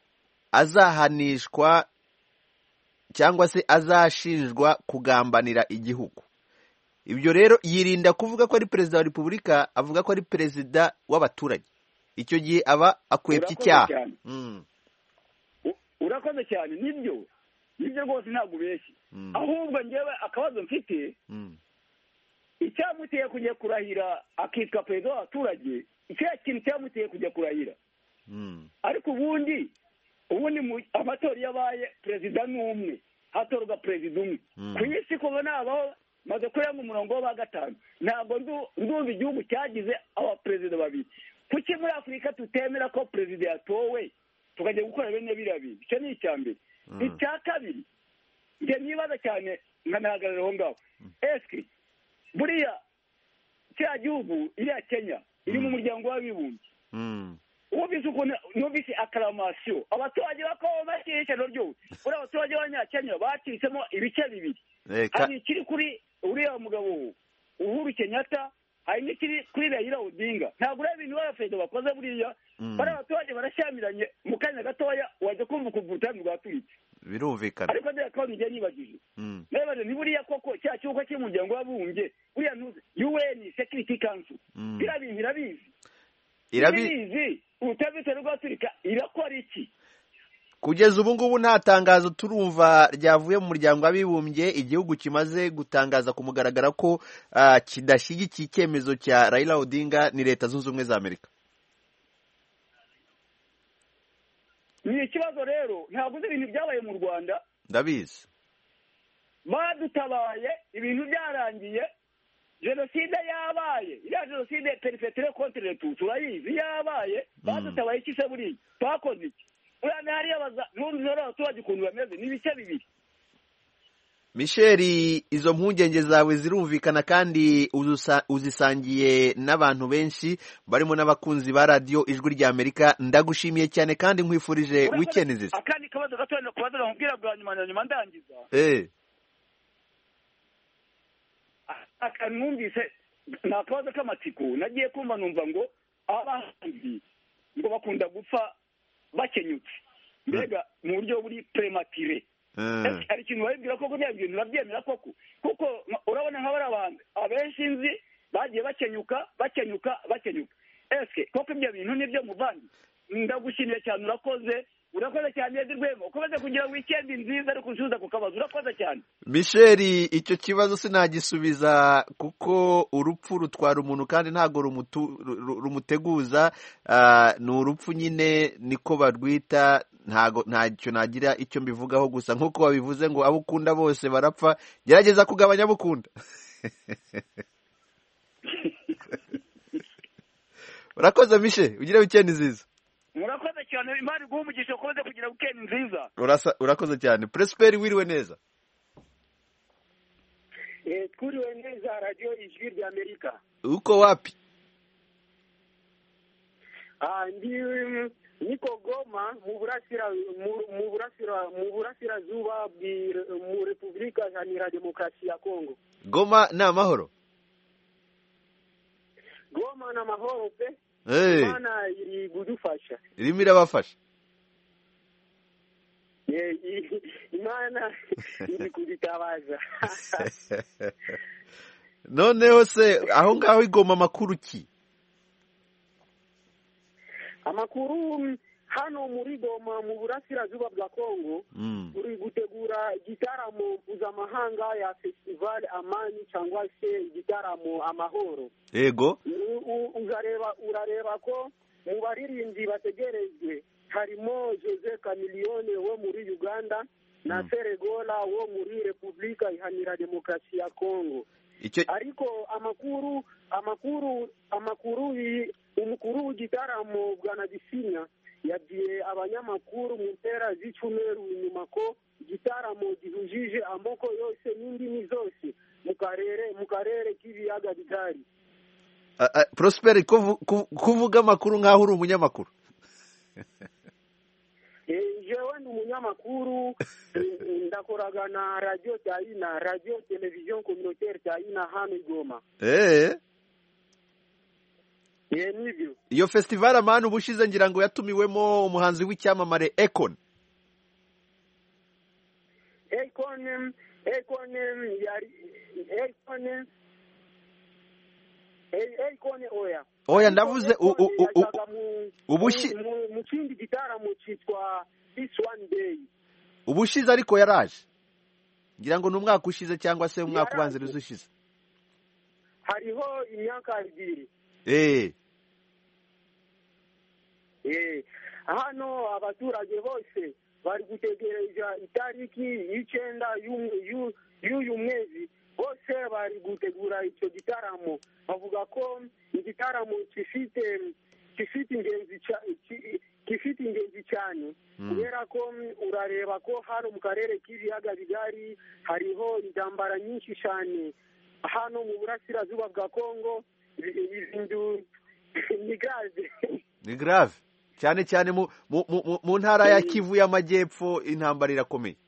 Speaker 1: azahanishwa cyangwa se azashinjwa kugambanira igihugu. Ibyo rero yirinda kuvuga ko ari perezida wa repubulika, avuga ko ari perezida w'abaturage. Icyo gihe aba akwepye icyaha.
Speaker 10: Urakoze cyane nibyo nibyo rwose ntabwo ubeshye ahubwo njyewe akabazo mfite icyamuteye kujya kurahira akitwa perezida w'abaturage icyo kintu cyamuteye kujya kurahira ariko ubundi ubundi amatora yabaye perezida n'umwe hatorwa perezida umwe ku isi kuba nabaho maze kureba mu murongo wa gatanu ntabwo ndumva igihugu cyagize abaperezida babiri kuki muri afurika tutemera ko perezida yatowe tukajya gukora bene biriya bintu icyo ni icya mbere icya kabiri njye nibaza cyane nkanahagarara aho ngaho esike buriya cya gihugu iriya Kenya iri mu muryango w'abibumbye wumvise ukuntu numvise akaramasiyo abaturage bakaba bakiri ishyano ryose uriya abaturage b'abanyakenya bacitsemo ibice bibiri hari ikiri kuri uriya mugabo Uhuru Kenyatta hari n'ikiri kuri Raila Odinga ntabwo ureba ibintu b'abaperezida bakoze buriya bari abaturage barashyamiranye mu kanya gatoya wajya kumva ukumva ubutami bwaturitse
Speaker 1: birumvikana
Speaker 10: ariko ndetse ko nijye nibagije nebaje ni buriya koko cya cyuko cy'umuryango w'abumbye buriya ntuze U N Security Council birabizi irabizi irabizi ubutabitse rwaturika irakora iki
Speaker 1: kugeza ubu ngubu nta tangazo turumva ryavuye mu muryango w'abibumbye igihugu kimaze gutangaza ku mugaragara ko uh, kidashyigikiye icyemezo cya Raila Odinga ni leta zunze ubumwe za Amerika.
Speaker 10: Ni ikibazo rero ntabwo uzi ibintu byabaye mu Rwanda
Speaker 1: ndabizi
Speaker 10: badutabaye ibintu byarangiye jenoside yabaye iriya jenoside perifetire kontre tout turayizi yabaye badutabaye iki se buriya twakoze iki uriya hari yabaza n'uruzoro abaturage ukuntu bameze ni ibice bibiri.
Speaker 1: Michel izo mpungenge zawe zirumvikana kandi uzisangiye n'abantu benshi barimo n'abakunzi ba radio ijwi rya Amerika ndagushimiye cyane kandi nkwifurije weekend nziza.
Speaker 10: Akandi kabazo gato no kubaza nkubwira bwa nyuma nyuma ndangiza
Speaker 1: eh
Speaker 10: akanumvise nakabazo k'amatsiko nagiye kumva numva ngo abahanzi ngo bakunda gupfa bakenyutse mbega mu buryo buri prematire hari ikintu babibwira ko kugira ibintu babyemera koko kuko urabona nk'abari abantu abenshi nzi bagiye bakenyuka bakenyuka bakenyuka eske koko ibyo bintu nibyo muvandi ndagushimiye cyane urakoze urakoze cyane Rwema ukomeze kugira weekend nziza ariko usubiza ku kabazo urakoze cyane.
Speaker 1: Michel icyo kibazo sinagisubiza kuko urupfu rutwara umuntu kandi ntago rumuteguza ni urupfu nyine niko barwita ntago ntacyo nagira icyo mbivugaho gusa nkuko babivuze ngo abo ukunda bose barapfa gerageza kugabanya abo ukunda. Urakoze Michel ugire weekend nziza.
Speaker 10: Murakoze cyane imana iguha umugisha ukomeze kugira weekend nziza.
Speaker 1: Urasa urakoze cyane Prosper wiriwe neza.
Speaker 11: Eh twiriwe neza radio ijwi rya Amerika.
Speaker 1: Uko wapi?
Speaker 11: Ah ndi niko Goma mu burasira mu burasira mu burasira zuba mu Republika Iharanira Demokarasi ya Kongo.
Speaker 1: Goma na mahoro.
Speaker 11: Goma na mahoro pe.
Speaker 1: Hey.
Speaker 11: Imana iri gudufasha.
Speaker 1: Irimo irabafasha.
Speaker 11: Yeah, Imana iri kudutabaza.
Speaker 1: Noneho se aho ngaho igoma amakuru ki?
Speaker 11: Amakuru hano muri Goma mu burasirazuba bwa Kongo
Speaker 1: mm.
Speaker 11: uri gutegura igitaramo mpuzamahanga ya festival Amani cyangwa se igitaramo Amahoro.
Speaker 1: Ego
Speaker 11: uzareba urareba ko mu baririmbyi bategerejwe harimo Jose Chameleone wo muri Uganda na mm. Seregola wo muri Republika Iharanira Demokarasi ya Kongo.
Speaker 1: Icyo
Speaker 11: ariko amakuru amakuru amakuru umukuru w'igitaramo Bwana Bisinya yabwiye abanyamakuru mu mpera z'icyumweru inyuma ko igitaramo gihujije amoko yose n'indimi zose mu karere mu karere k'ibiyaga bigari.
Speaker 1: Prosper kuvuga amakuru nk'aho uri umunyamakuru.
Speaker 11: jewe ndi umunyamakuru ndakoraga na radio Taina, radio television communautaire Taina hano Igoma.
Speaker 1: Eh
Speaker 11: Ye nivyo.
Speaker 1: Iyo festival amana ubushize ngira ngo yatumiwemo umuhanzi w'icyamamare Akon.
Speaker 11: Akon Akon yari Akon Akon oya.
Speaker 1: Oya ndavuze ubushi
Speaker 11: mu kindi gitaramo cyitwa This One Day.
Speaker 1: Ubushize ariko yaraje. Ngira ngo numwaka ushize cyangwa se umwaka ubanziriza ushize.
Speaker 11: Hariho imyaka ibiri.
Speaker 1: Eh.
Speaker 11: Eh. Hano abaturage bose bari gutegereja itariki y'icenda y'uyu mwezi. Bose bari gutegura icyo gitaramo. Bavuga ko igitaramo gifite gifite ingenzi gifite ingenzi cyane. Kubera ko urareba ko hano mu karere k'ibiyaga bigari hariho intambara nyinshi cyane. Hano mu burasirazuba bwa Kongo ibintu ni grave.
Speaker 1: Ni grave. Cyane cyane mu mu ntara ya Kivu y'Amajyepfo intambara irakomeye.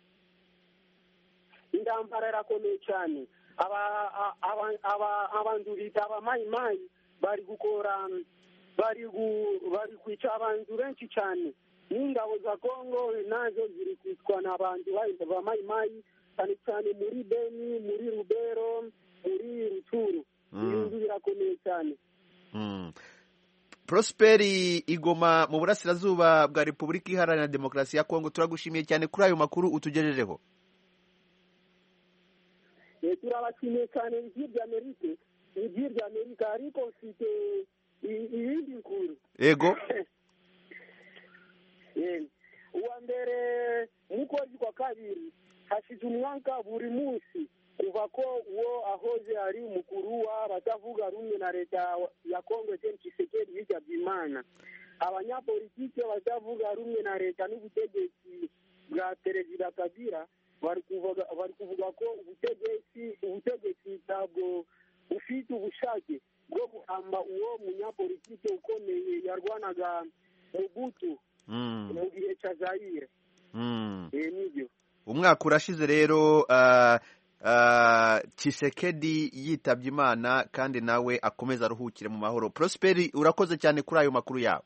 Speaker 11: Intambara irakomeye cyane. Aba aba abantu bita abamayimayi bari gukora bari bari kwica abantu benshi cyane. N'ingabo za Kongo nazo ziri kwitwa n'abantu b'abamayimayi cyane cyane muri Beni, muri Rubero, muri Ruturu. Ibintu birakomeye cyane.
Speaker 1: Mm. Prosperi Igoma mu burasirazuba bwa Repubulika Iharanira Demokarasi ya Kongo, turagushimiye cyane kuri ayo makuru utugejejeho.
Speaker 11: Turabashimiye cyane ijwi ry'Amerika, ijwi ry'Amerika ariko mfite ibindi nkuru.
Speaker 1: Ego.
Speaker 11: Uwa mbere mu kwezi kwa kabiri hashize umwaka buri munsi kuva ko uwo ahoze ari umukuru w'abatavuga rumwe na leta ya Kongo Etienne Tshisekedi yitabye Imana. Abanyapolitike batavuga rumwe na leta n'ubutegetsi bwa Perezida Kabila bari kuvuga bari kuvuga ko ubutegetsi ubutegetsi ntabwo ufite ubushake bwo guhamba uwo munyapolitike ukomeye yarwanaga Mobutu mu gihe cya Zaire. Eh nibyo.
Speaker 1: Umwaka urashize rero uh, uh, Tshisekedi yitabye Imana kandi nawe akomeza aruhukire mu mahoro. Prosperi urakoze cyane kuri ayo makuru yawe.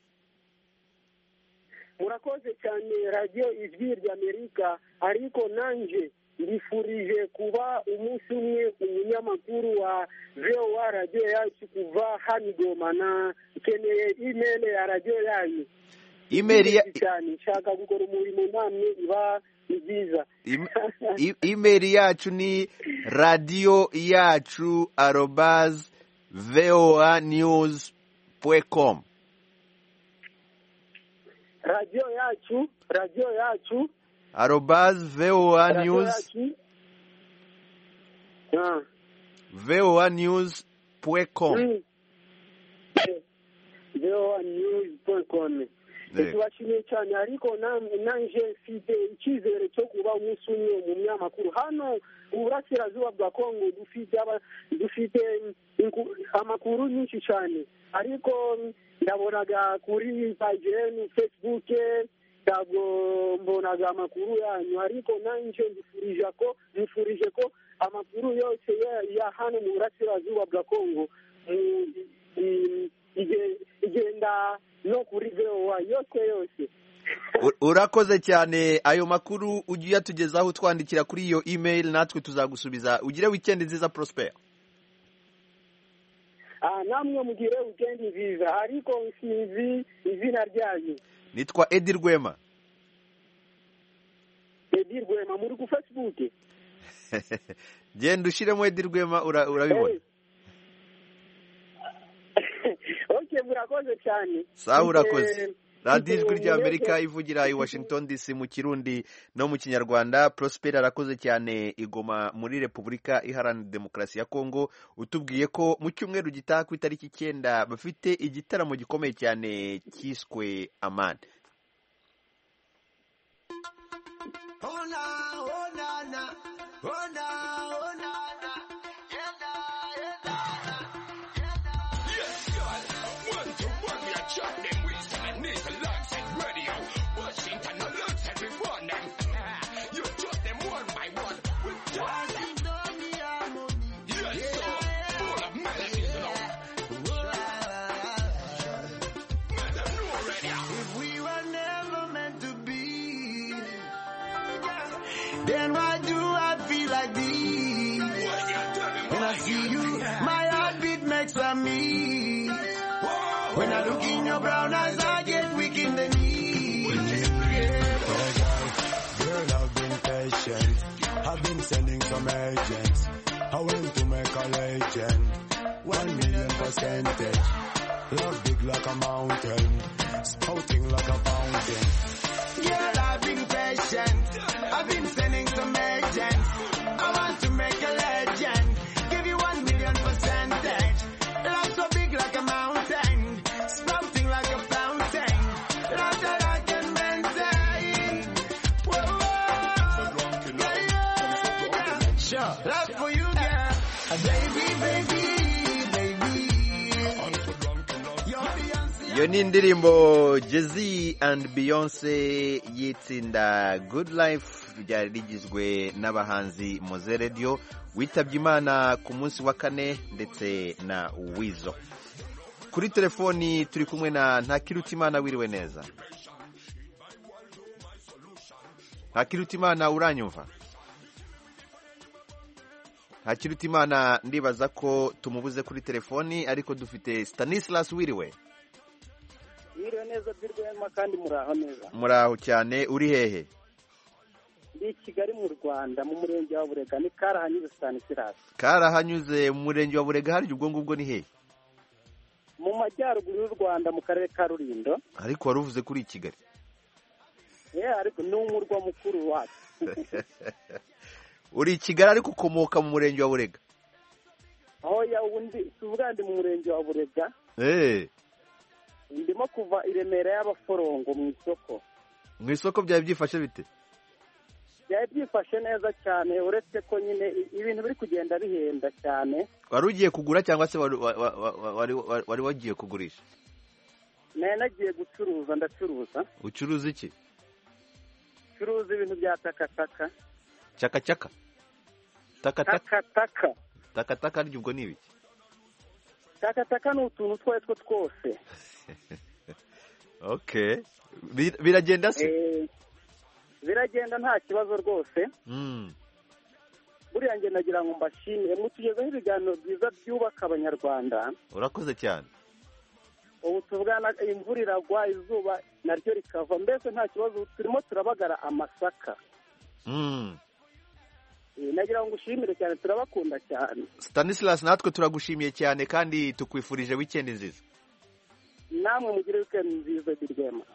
Speaker 11: Murakoze cyane radio ijwi ry'Amerika ariko nanje ndifurije kuba umunsi umwe umunyamakuru wa V O A radio yacu kuva Hanigoma na keneye email ya radio yanyu.
Speaker 1: Email ya
Speaker 11: cyane nshaka gukora umurimo namwe iba nziza.
Speaker 1: Email yacu ni radio yacu arobase voa news dot com.
Speaker 11: Radio yacu, radio yachu
Speaker 1: arobase voa news
Speaker 11: ah
Speaker 1: voa news dot com.
Speaker 11: voa news dot com. Tubashimiye cyane ariko nanje mfite icyizere cyo kuba umunsi umwe mu munyamakuru hano uburasirazuba bwa Kongo. Dufite dufite amakuru nyinshi cyane ariko ndabonaga kuri page Facebook ntabwo mbonaga amakuru yanyu ariko nanje ndifurije ko ndifurije ko amakuru yose ya hano mu burasirazuba bwa Kongo igenda no kuri V O A yose yose.
Speaker 1: Urakoze cyane, ayo makuru ugiye tugezaho twandikira kuri iyo email natwe tuzagusubiza. Ugire weekend nziza Prosper.
Speaker 11: Ah namwe mugire weekend nziza ariko nsizi izina ryanyu.
Speaker 1: Nitwa Edi Rwema.
Speaker 11: Edi Rwema muri ku Facebook?
Speaker 1: Genda ushiremo Edi Rwema urabibona.
Speaker 11: Okay, murakoze cyane.
Speaker 1: Sawa urakoze. Radio Ijwi ry'Amerika ivugira i Washington D C mu Kirundi no mu Kinyarwanda. Prosper arakoze cyane Igoma muri Repubulika Iharanira Demokarasi ya Kongo, utubwiye ko mu cyumweru gitaha ku itariki icyenda bafite igitaramo gikomeye cyane cyiswe Amani.
Speaker 6: Oh na oh na na oh na oh na na yenda yenda yenda
Speaker 7: Then why do I feel like this? When I see you, my heartbeat makes a me. When I look in your brown eyes, I get weak in the knees. Yeah. Girl, I've been patient. I've been sending some agents. I went to make a legend. One million percentage. Love big like a mountain. Spouting like a fountain. Girl, I've been patient. I've been sending some agents. I want to make a legend. Give you one million percentage. Love so big like a mountain. Spouting like a fountain. Love that I can maintain. Whoa, whoa. Yeah, yeah, yeah. Sure. Love for you, girl. Baby, baby.
Speaker 1: iyo ni indirimbo Jay-Z and Beyonce yitsinda Good Life ryari rigizwe n'abahanzi Moze Radio witabye Imana ku munsi wa kane ndetse na Wizo. Kuri telefoni turi kumwe na Ntakirutimana. Wiriwe neza? Ntakirutimana, uranyumva? Ntakirutimana ndibaza ko tumubuze kuri telefoni, ariko dufite Stanislas. Wiriwe?
Speaker 12: Wiriwe neza birwema kandi muraho neza.
Speaker 1: Muraho cyane. Uri hehe?
Speaker 12: Ndi Kigali mu Rwanda mu murenge wa Burega. Ni Karahanyuze Stanislas.
Speaker 1: Karahanyuze mu murenge wa Burega, hari ubwo ngubwo ni hehe?
Speaker 12: Mu majyaruguru y'u Rwanda mu karere ka Rulindo.
Speaker 1: Ariko waruvuze kuri Kigali.
Speaker 12: Yeah, ariko ni umurwa mukuru wacu.
Speaker 1: Uri Kigali ariko ukomoka mu murenge wa Burega?
Speaker 12: Aho ya undi tuvuga ndi mu murenge wa Burega.
Speaker 1: Eh.
Speaker 12: Ndimo kuva i Remera y'Abaforongo mu isoko.
Speaker 1: Mu isoko byaye byifashe bite?
Speaker 12: Byaye byifashe neza cyane, uretse ko nyine ibintu biri kugenda bihenda cyane.
Speaker 1: Wari ugiye kugura cyangwa se wari wari wari wagiye kugurisha?
Speaker 12: Naye nagiye gucuruza, ndacuruza.
Speaker 1: Ucuruza iki?
Speaker 12: Curuza ibintu bya takataka.
Speaker 1: Chaka chaka.
Speaker 12: Takataka. Takataka.
Speaker 1: Takataka ari ubwo ni ibiki?
Speaker 12: Takataka ni utuntu twaye two twose.
Speaker 1: Okay. Biragenda se?
Speaker 12: Eh, biragenda nta kibazo rwose.
Speaker 1: Mm.
Speaker 12: Buriya nge nagira ngo mbashimire mutugezeho ibiganiro byiza byubaka abanyarwanda.
Speaker 1: Urakoze cyane.
Speaker 12: Ubu tuvugana imvura iragwa, izuba naryo rikava, mbese nta kibazo, turimo turabagara amasaka.
Speaker 1: Mm.
Speaker 12: Nagira ngo ushimire cyane, turabakunda cyane.
Speaker 1: Stanislas, natwe turagushimiye cyane kandi tukwifurije weekend nziza.
Speaker 12: Namwe mugire weekend nziza birwema.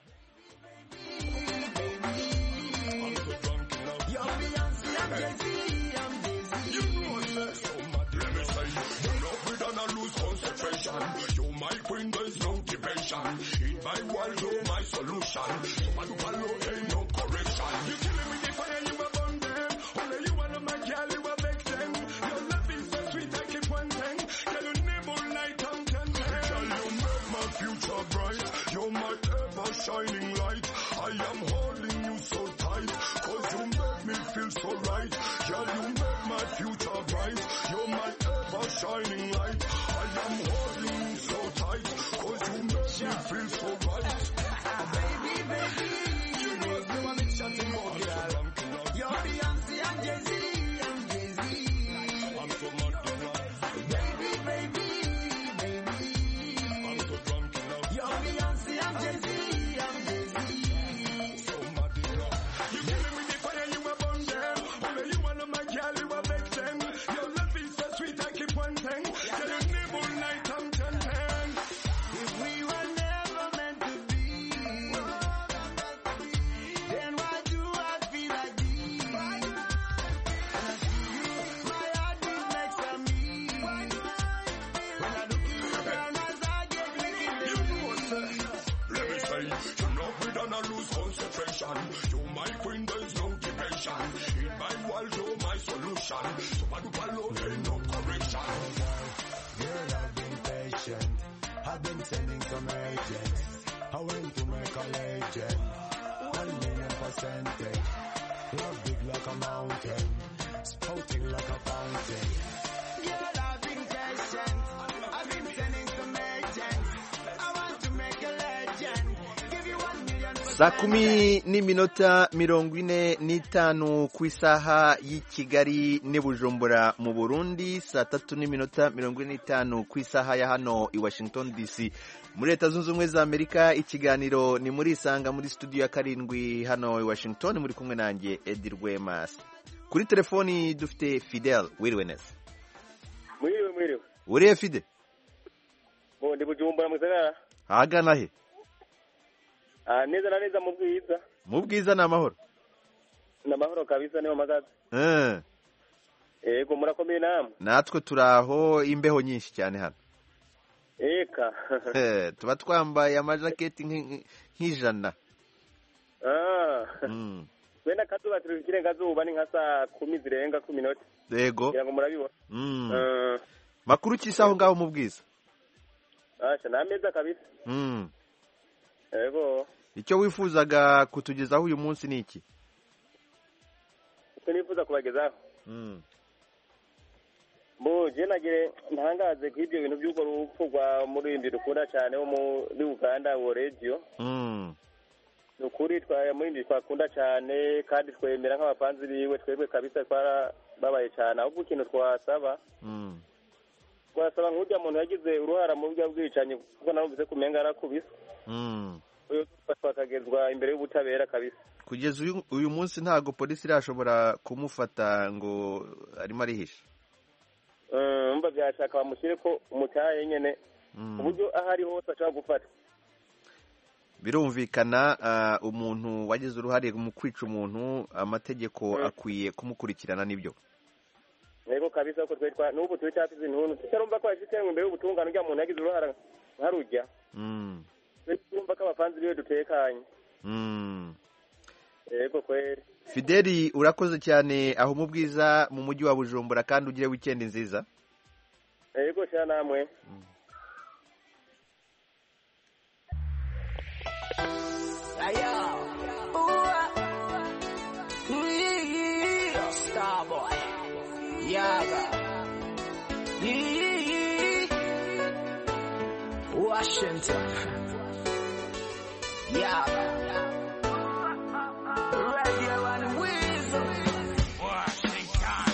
Speaker 13: You're my queen, there's no depression. In my world, you're my solution. Somebody follow, ain't no correction. You killing with the fire, you a burn them. Only you and my girl, you a vex them. Your love is so sweet, I keep wanting. Girl, you nibble night and ten. Girl, you make my future bright. You're my ever shining light. I am holding you so tight, cause you make me feel so right. Girl, you make my future bright. You're my ever shining light. I am holding you so tight, cause you make me feel so right.
Speaker 7: Baby, baby, you know you want me chatting more, girl. You're Beyonce and Jay-Z, and Jay-Z.
Speaker 13: I'm so mad in love.
Speaker 7: Baby, baby, baby.
Speaker 13: I'm so drunk in love.
Speaker 7: You're Beyonce and Jay-Z, and Jay-Z.
Speaker 13: So mad in love. You killing with the fire, you a burn them. Only you and my girl, you a vex them. Your love is so sweet, I keep wanting. Girl, you nibble night and ten ten.
Speaker 7: If we were never meant to be, then why do I feel like this? When I see you, my heartbeat makes a me. When I look in your brown eyes, I get weak in the knees.
Speaker 13: Let me say, you know we don't lose concentration. You're my queen, there's no depression. In my world, you're my solution. Somebody follow, ain't no correction.
Speaker 7: Girl, I've been patient. I've been sending some agents. I went to make a legend. One million percentage. Love big like a mountain. Spouting like a fountain. Girl, I've been patient. I've been sending some agents. I want to make a legend. Give you one million percentage.
Speaker 1: saa kumi n'iminota mirongo ine n'itanu ku isaha y'i Kigali n'i Bujumbura mu Burundi, saa tatu n'iminota mirongo ine n'itanu ku isaha ya hano i Washington D C muri Leta Zunze Ubumwe za Amerika. Ikiganiro ni muri Isanga muri studio ya karindwi hano i Washington, muri kumwe nanjye Edi Rwemasi. Kuri telefoni dufite Fidel. Wiriwe neza?
Speaker 14: Mwiriwe mwiriwe.
Speaker 1: Uriye Fide?
Speaker 14: Bo ndi Bujumbura mu gisagara.
Speaker 1: Ahagana he?
Speaker 14: Ah, neza na neza mu bwiza.
Speaker 1: Mu bwiza na amahoro?
Speaker 14: Na amahoro kabisa niho magaza.
Speaker 1: Eh.
Speaker 14: Ego murakomeye namwe.
Speaker 1: Natwe turaho, imbeho nyinshi cyane hano.
Speaker 14: Eka.
Speaker 1: Eh, tuba twambaye amajaketi nk'ijana.
Speaker 14: Ah.
Speaker 1: Mm.
Speaker 14: Wenda kazuba turikire kazuba ni nka saa kumi zirenga kumi n'itatu.
Speaker 1: Yego.
Speaker 14: Kugira ngo murabibona.
Speaker 1: Mm.
Speaker 14: Uh,
Speaker 1: Makuru kisaho ngaho mu bwiza?
Speaker 14: Asha nameza kabisa.
Speaker 1: Mm.
Speaker 14: Ego.
Speaker 1: Icyo wifuzaga kutugezaho uyu munsi ni iki?
Speaker 14: Icyo nifuza kubagezaho.
Speaker 1: Mm.
Speaker 14: Bo je nagire ntangaze ko ibyo bintu by'uko rupfu rwa murindi rukunda cyane wo muri Uganda wo radio.
Speaker 1: Mm.
Speaker 14: Nukuri twaya murindi twakunda cyane kandi twemera nk'abapanzi biwe twebwe kabisa twara babaye cyane ahubwo ikintu twasaba.
Speaker 1: Mm.
Speaker 14: Twasaba nk'ujya muntu yagize uruhara mu byo bwicanye kuko narumvise kumenga arakubise.
Speaker 1: Mm.
Speaker 14: Uyo twakagezwa imbere y'ubutabera kabisa.
Speaker 1: Kugeza uyu, uyu munsi ntago polisi irashobora kumufata ngo arimo arihisha.
Speaker 14: Eh mba byashaka bamushyire ko umutaye nyene uburyo ahari hose ashaka gufata.
Speaker 1: Birumvikana uh, umuntu wagize uruhare mu kwica umuntu amategeko mm. akwiye kumukurikirana nibyo.
Speaker 14: Nego kabisa ko twitwa n'ubu twitapize intuntu tutarumva ko ashitse imbere y'ubutungano rya muntu yagize uruhara nkarujya.
Speaker 1: Mm.
Speaker 14: Twumva ko abafanzi biwe dutekanye.
Speaker 1: Mm.
Speaker 14: Ego kweri.
Speaker 1: Fideli urakoze cyane aho mu bwiza mu mujyi wa Bujumbura kandi ugire weekend nziza.
Speaker 14: Ego cyane namwe.
Speaker 1: Mm.
Speaker 6: Ayo. Ooh. Starboy. Yaga. Washington. Yaga. Radio and Weasel. Washington.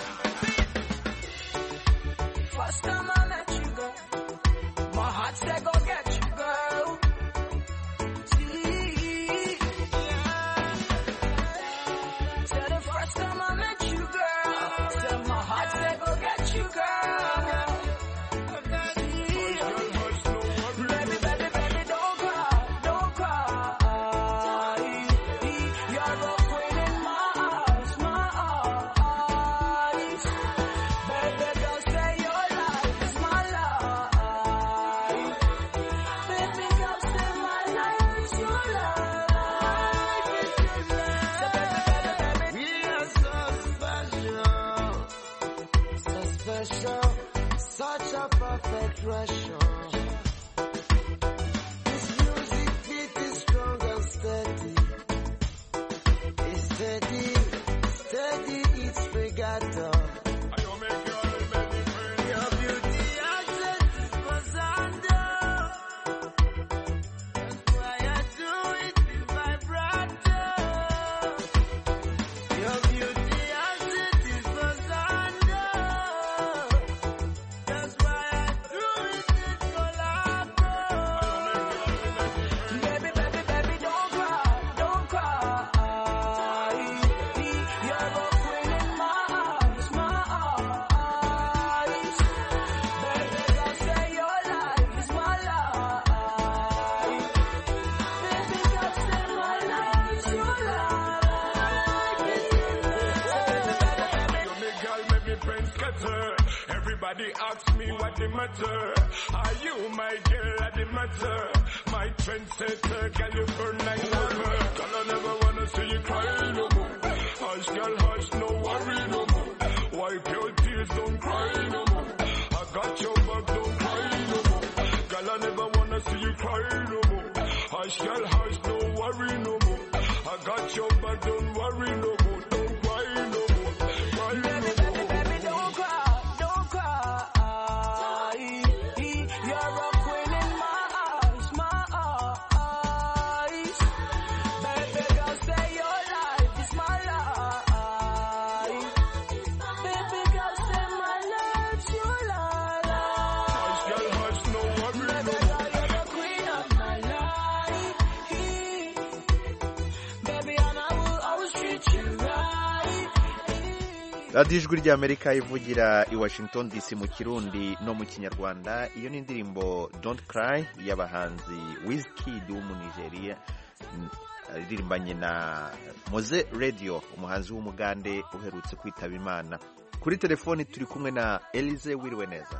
Speaker 6: First time I met you, girl, my heart said go get you, girl. See, said the first time I met you, girl, said my heart said go get you, girl. Baby, baby, baby, don't cry, don't cry. You're a queen in my eyes, my eyes. Baby, girl, say your life is my life. Baby, girl, say my life is your life. So baby, baby, baby, we are so special, so special, such a perfect ratio. This music beat is strong and steady. It's steady, steady, it's regatta. Your beauty access was under. That's why I do it in vibrato. Your beauty access was under. That's why I do it in collabo. Baby, baby, baby, don't cry, don't cry. You're a queen in my eyes, my eyes. Baby, girl, say your life is my life. Baby, girl, say my life is your
Speaker 13: You make girl make me brain scatter. Everybody asks me what the matter. Are you my girl at the matter? My trendsetter, girl you burn like water. Girl I never wanna see you cry no more. Hush girl hush, no worry no more. Wipe your tears, don't cry no more. I got your back, don't cry no more. Girl I never wanna see you cry no more. Hush girl hush, no worry no more. I got your back, don't worry no more. Don't cry no more. Cry no more.
Speaker 6: baby, don't cry, don't cry. You're a queen in my eyes, my eyes. Baby,
Speaker 1: radiyo ijwi ry'amerika ivugira i washington dc mu kirundi no mu kinyarwanda. Iyo ni indirimbo don't cry y'abahanzi Wizkid w'umunigeria aririmbanye na Moze Radio, umuhanzi w'umugande uherutse kwitaba Imana. Kuri telefoni turi kumwe na Elize. Wiriwe neza?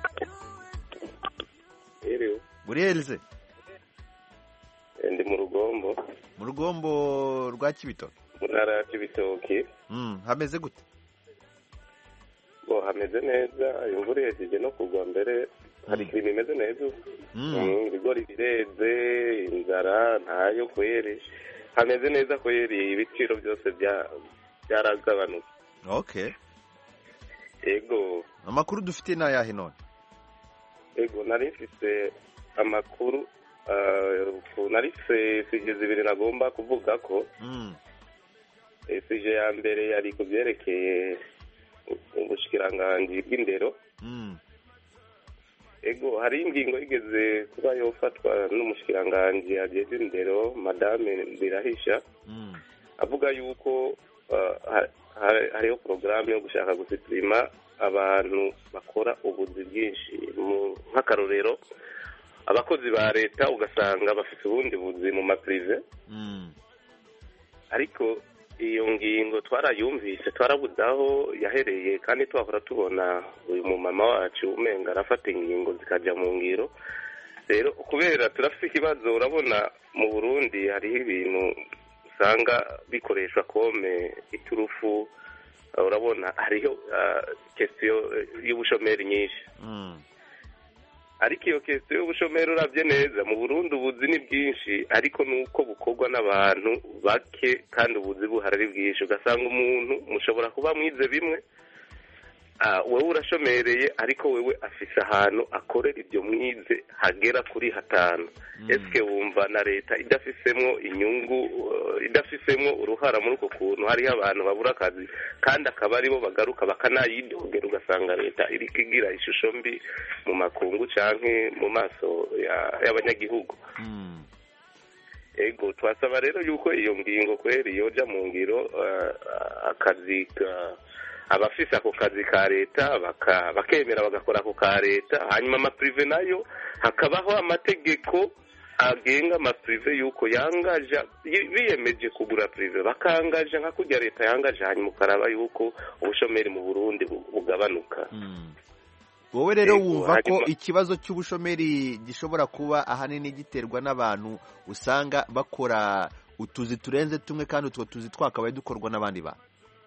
Speaker 15: Iriwe.
Speaker 1: Buri Elize?
Speaker 15: Ndi mu Rugombo.
Speaker 1: Mu Rugombo rwa Kibitoke?
Speaker 15: Mu ntara ya Kibitoke.
Speaker 1: Mm, hameze gute?
Speaker 15: Bo hameze neza, imvura yagiye no kugwa mbere, hari kirimo imeze neza. Mm, ibigori bireze, inzara ntayo kweri. Hameze neza kweri, ibiciro byose bya byaragabanuka.
Speaker 1: Okay.
Speaker 15: Ego.
Speaker 1: Amakuru dufite na yahe none?
Speaker 15: Ego nari mfite amakuru uh, nari mfite sigeze ibiri nagomba kuvuga ko.
Speaker 1: Mm.
Speaker 15: Sije ya mbere yari kubyerekeye ubushikiranganje bw'indero.
Speaker 1: Mm.
Speaker 15: Ego hari ingingo igeze kuba yofatwa n'umushikiranganje ajeje indero Madame Birahisha.
Speaker 1: Mm.
Speaker 15: Avuga yuko uh, hariho porogaramu yo gushaka gusiprima abantu bakora ubuzi bwinshi. Nk'akarorero abakozi ba leta ugasanga bafite ubundi buzi mu maprive.
Speaker 1: Mm.
Speaker 15: Ariko iyo ngingo twarayumvise twarabudaho yahereye kandi twahora tubona uyu mumama wacu umenga arafata ingingo zikajya mu ngiro. Rero kubera turafite ikibazo, urabona mu Burundi hariho ibintu usanga bikoreshwa kome iturufu, urabona hariho question y'ubushomeri nyinshi.
Speaker 1: Mm.
Speaker 15: Ariko iyo question y'ubushomeri uravye neza mu Burundi ubuzi ni bwinshi, ariko nuko bukorwa n'abantu bake kandi ubuzi buharari bwinshi. Ugasanga umuntu mushobora kuba mwize bimwe, ah wewe urashomereye ariko wewe afise ahantu akorera ibyo mwize hagera kuri hatanu. Mm. Eske wumva na leta idafisemwo inyungu, uh, idafisemwo uruhara muri uko kuntu hariho abantu babura akazi kandi akaba aribo bagaruka bakanayidogera, ugasanga leta iri kigira ishusho mbi mu makungu canke mu maso y'abanyagihugu.
Speaker 1: Mm.
Speaker 15: Ego twasaba rero yuko iyo ngingo kweri yoja mu ngiro, uh, akazi ka abafise ako kazi ka leta bakemera bagakora ako ka leta, hanyuma amaprive nayo hakabaho amategeko agenga amaprive yuko yangaja biyemeje kugura prive bakangaja nka kujya leta yangaje, hanyuma ukaraba yuko ubushomeri mu Burundi bugabanuka.
Speaker 1: Mm. Wowe rero wumva ko ikibazo cy'ubushomeri gishobora kuba ahanini giterwa n'abantu usanga bakora utuzi turenze tumwe kandi utwo tuzi twakabaye dukorwa n'abandi bantu?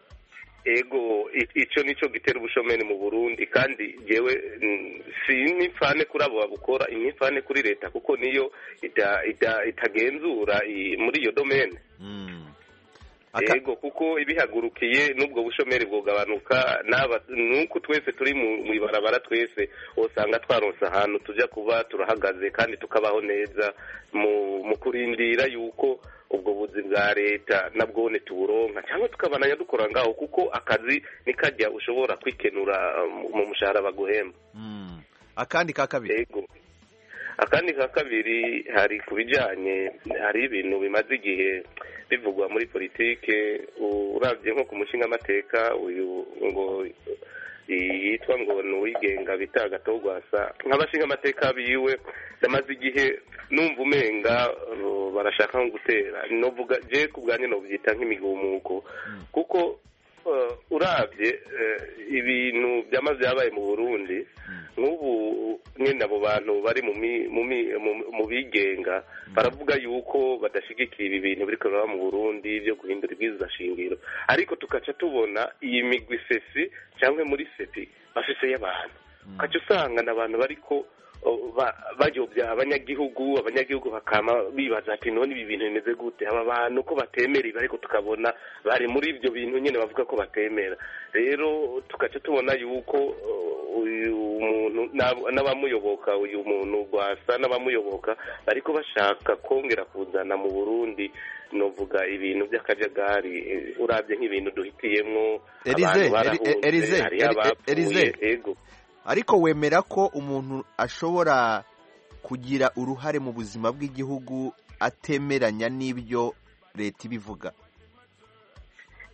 Speaker 15: Ego ico nico gitera ubushomeri mu Burundi, kandi jewe si nifane kuri abo babukora, inifane kuri leta kuko niyo ita, ita, itagenzura muri iyo domaine.
Speaker 1: Mm.
Speaker 15: Ego kuko ibihagurukiye nubwo bushomeri bwogabanuka, naba nuko twese turi mu ibarabara twese usanga twaronse ahantu tuja kuba turahagaze kandi tukabaho neza mu, mu kurindira yuko ubwo buzi bwa leta nabwo ne tuburonka cyangwa tukabananya dukora ngaho, kuko akazi nikajya ushobora kwikenura mu mushahara baguhemba.
Speaker 1: Mm. Akandi ka kabiri.
Speaker 15: Ego akandi ka kabiri hari kubijanye, hari ibintu bimaze igihe bivugwa muri politike, uravye nko ku mushinga amateka uyu ngo yitwa ngo nuwigenga bita Gatogwasa, nk'abashinga amateka biwe ndamaze igihe numva umenga barashaka nko gutera, novuga je kubwanye no byita nk'imigumuko. Mm. kuko uh, uravye uh, ibintu byamaze yabaye mu Burundi. Mm. Nk'ubu nyene abo bantu bari mu mu bigenga baravuga yuko badashigikiye ibi bintu biriko biba mu Burundi byo guhindura ibwirizwa shingiro, ariko tukaca tubona iyi migwi sesi cyangwa muri sepi bafise y'abantu. Mm. Kaca usanga n'abantu bariko bajobya abanyagihugu, abanyagihugu bakama bibaza ati none ibi bintu bimeze gute, aba bantu ko batemera ibi, ariko tukabona bari muri ibyo bintu nyene bavuga ko batemera. Rero tukaca tubona yuko uyu muntu n'abamuyoboka, uyu muntu Gwasa n'abamuyoboka bariko bashaka kongera kuzana mu Burundi novuga ibintu by'akajagari. Uravye nk'ibintu duhitiyemwo
Speaker 1: Elize Elize Elize ego. Ariko wemera ko umuntu ashobora kugira uruhare mu buzima bw'igihugu atemeranya n'ibyo leta ibivuga?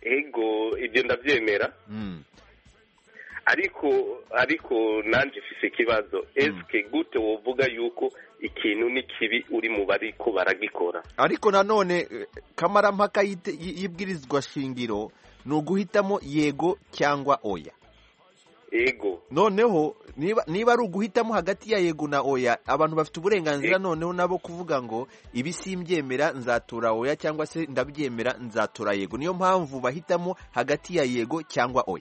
Speaker 15: ego ibyo ndabyemera ariko ariko nanje mfise ikibazo eske gute wovuga yuko ikintu ni kibi uri mu bariko baragikora
Speaker 1: ariko nanone kamarampaka yibwirizwa shingiro ni uguhitamo yego cyangwa oya
Speaker 15: ego
Speaker 1: noneho niba niba ari uguhitamo hagati ya yego na oya abantu bafite uburenganzira noneho nabo kuvuga ngo ibi simbyemera nzatura oya cyangwa se ndabyemera nzatura yego niyo mpamvu bahitamo hagati ya yego cyangwa oya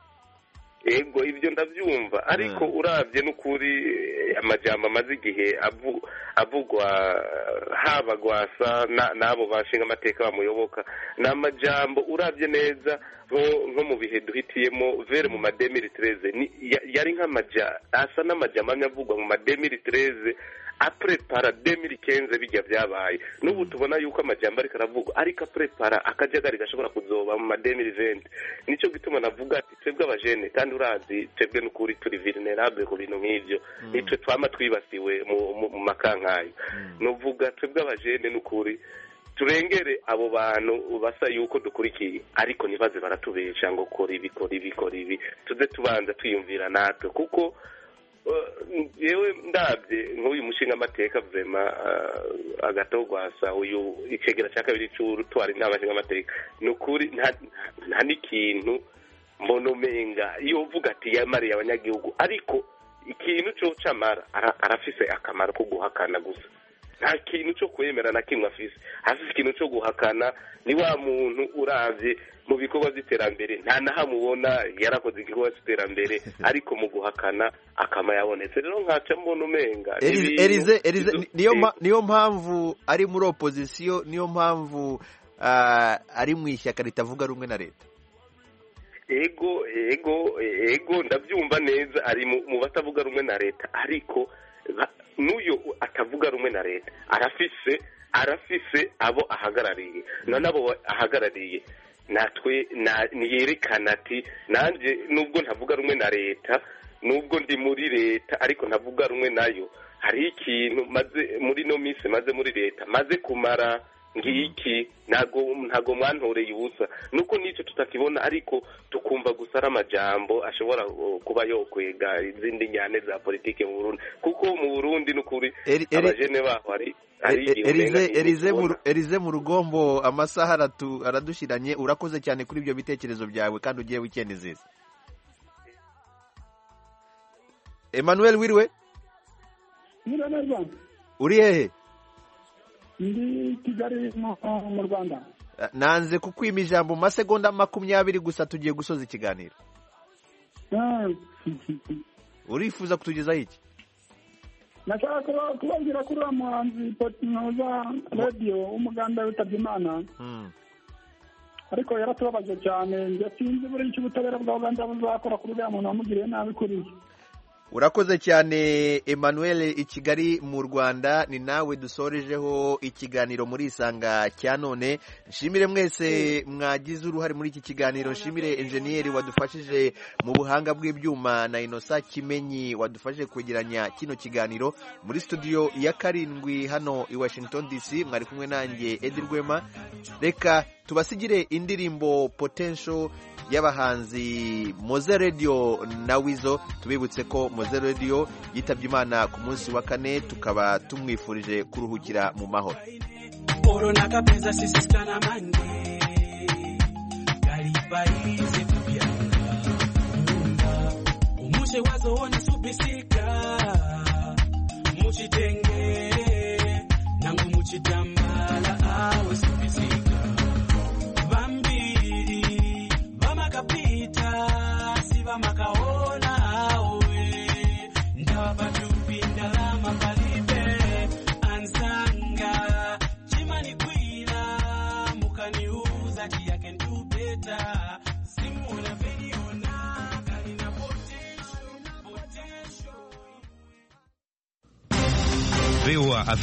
Speaker 15: ego ibyo ndabyumva ariko urabye n'ukuri amajambo amaze igihe avugwa haba gwasa n'abo bashinga amateka bamuyoboka ni amajambo urabye neza nko mu bihe duhitiyemo vere mu mademiri tereze yari nk'amajambo asa n'amajambo amwe avugwa mu mademiri tereze aprepara demiri kenze bijya byabaye n'ubu tubona yuko amajambo ariko aravugwa ariko aprepara akajagari gashobora kuzoba mu mademiri venti nicyo gituma navuga ati twebwe abajene kandi urazi twebwe n'ukuri turi vulnerable ku bintu nk'ibyo nitwe twama twibasiwe mu makankayo nuvuga twebwe abajene n'ukuri turengere abo bantu basa yuko dukurikiye ariko nibaze baratubesha ngo kora ibi kora ibi kora ibi tuze tubanza twiyumvira natwe kuko yewe ndabye nk'uyu mushinga amateka vema agatogwasa uyu icegera cya kabiri cy'urutwari n'abashinga amateka ni ukuri nta n'ikintu mbona umenga iyo uvuga ati yamariye abanyagihugu ariko ikintu cyo camara arafise akamaro ko guhakana gusa nta kintu cyo kwemera na kimwe afise afise ikintu cyo guhakana ni wa muntu uravye mu bikorwa by'iterambere nta nahamubona yarakoze igikorwa cy'iterambere ariko mu guhakana akama yabonetse rero nkaca mbona umenga
Speaker 1: Elize Elize niyo mpamvu ari muri opposition niyo mpamvu ari mu ishyaka ritavuga rumwe na leta
Speaker 15: ego ego ego ndabyumva neza ari mu batavuga rumwe na leta ariko n'uyo atavuga rumwe na leta arafise arafise abo ahagarariye none abo ahagarariye natwe niyerekana ati nanjye nubwo ntavuga rumwe na leta nubwo ndi muri leta ariko ntavuga rumwe nayo hari ikintu maze muri no minsi maze muri leta maze kumara ngiki ntago ntago mwantoreye ubusa nuko nicyo tutakibona ariko tukumva gusa ari amajambo ashobora kuba yokwega izindi nyane za politike mu Burundi kuko mu Burundi n'ukuri abajene baho ari
Speaker 1: Elize mu rugombo amasaha aradushiranye urakoze cyane kuri ibyo bitekerezo byawe kandi ugiye weekend nziza Emmanuel wiriwe uri hehe
Speaker 16: ndi Kigali mu Rwanda
Speaker 1: nanze kukwima ijambo mu masegonda makumyabiri gusa tugiye gusoza ikiganiro urifuza kutugezaho iki
Speaker 16: nashaka kubabwira kuri uwo muhanzi potinoza radiyo w'umuganda witabye Imana ariko yaratubabaje cyane njye sinzi buri icyo ubutabera bwa Uganda buzakora kuri uriya muntu wamugiriye nabi kuriya
Speaker 1: urakoze cyane Emmanuel i Kigali mu Rwanda ni nawe dusorejeho ikiganiro muri isanga cya none nshimire mwese mwagize uruhare muri iki kiganiro nshimire enjeniyeri wadufashije mu buhanga bw'ibyuma na Innocent Kimenyi wadufashije kwegeranya kino kiganiro muri studio ya karindwi hano i Washington D C mwari kumwe nanjye Edi Rwema reka tubasigire indirimbo Potential y'abahanzi Moze Radio na Wizo tubibutse ko Moze Radio yitabye Imana ku munsi wa kane tukaba tumwifurije kuruhukira mu mahoro
Speaker 17: Corona kapeza sisi sana mande Galibaize kubyanga Umushe wazo wona subisika Muchitenge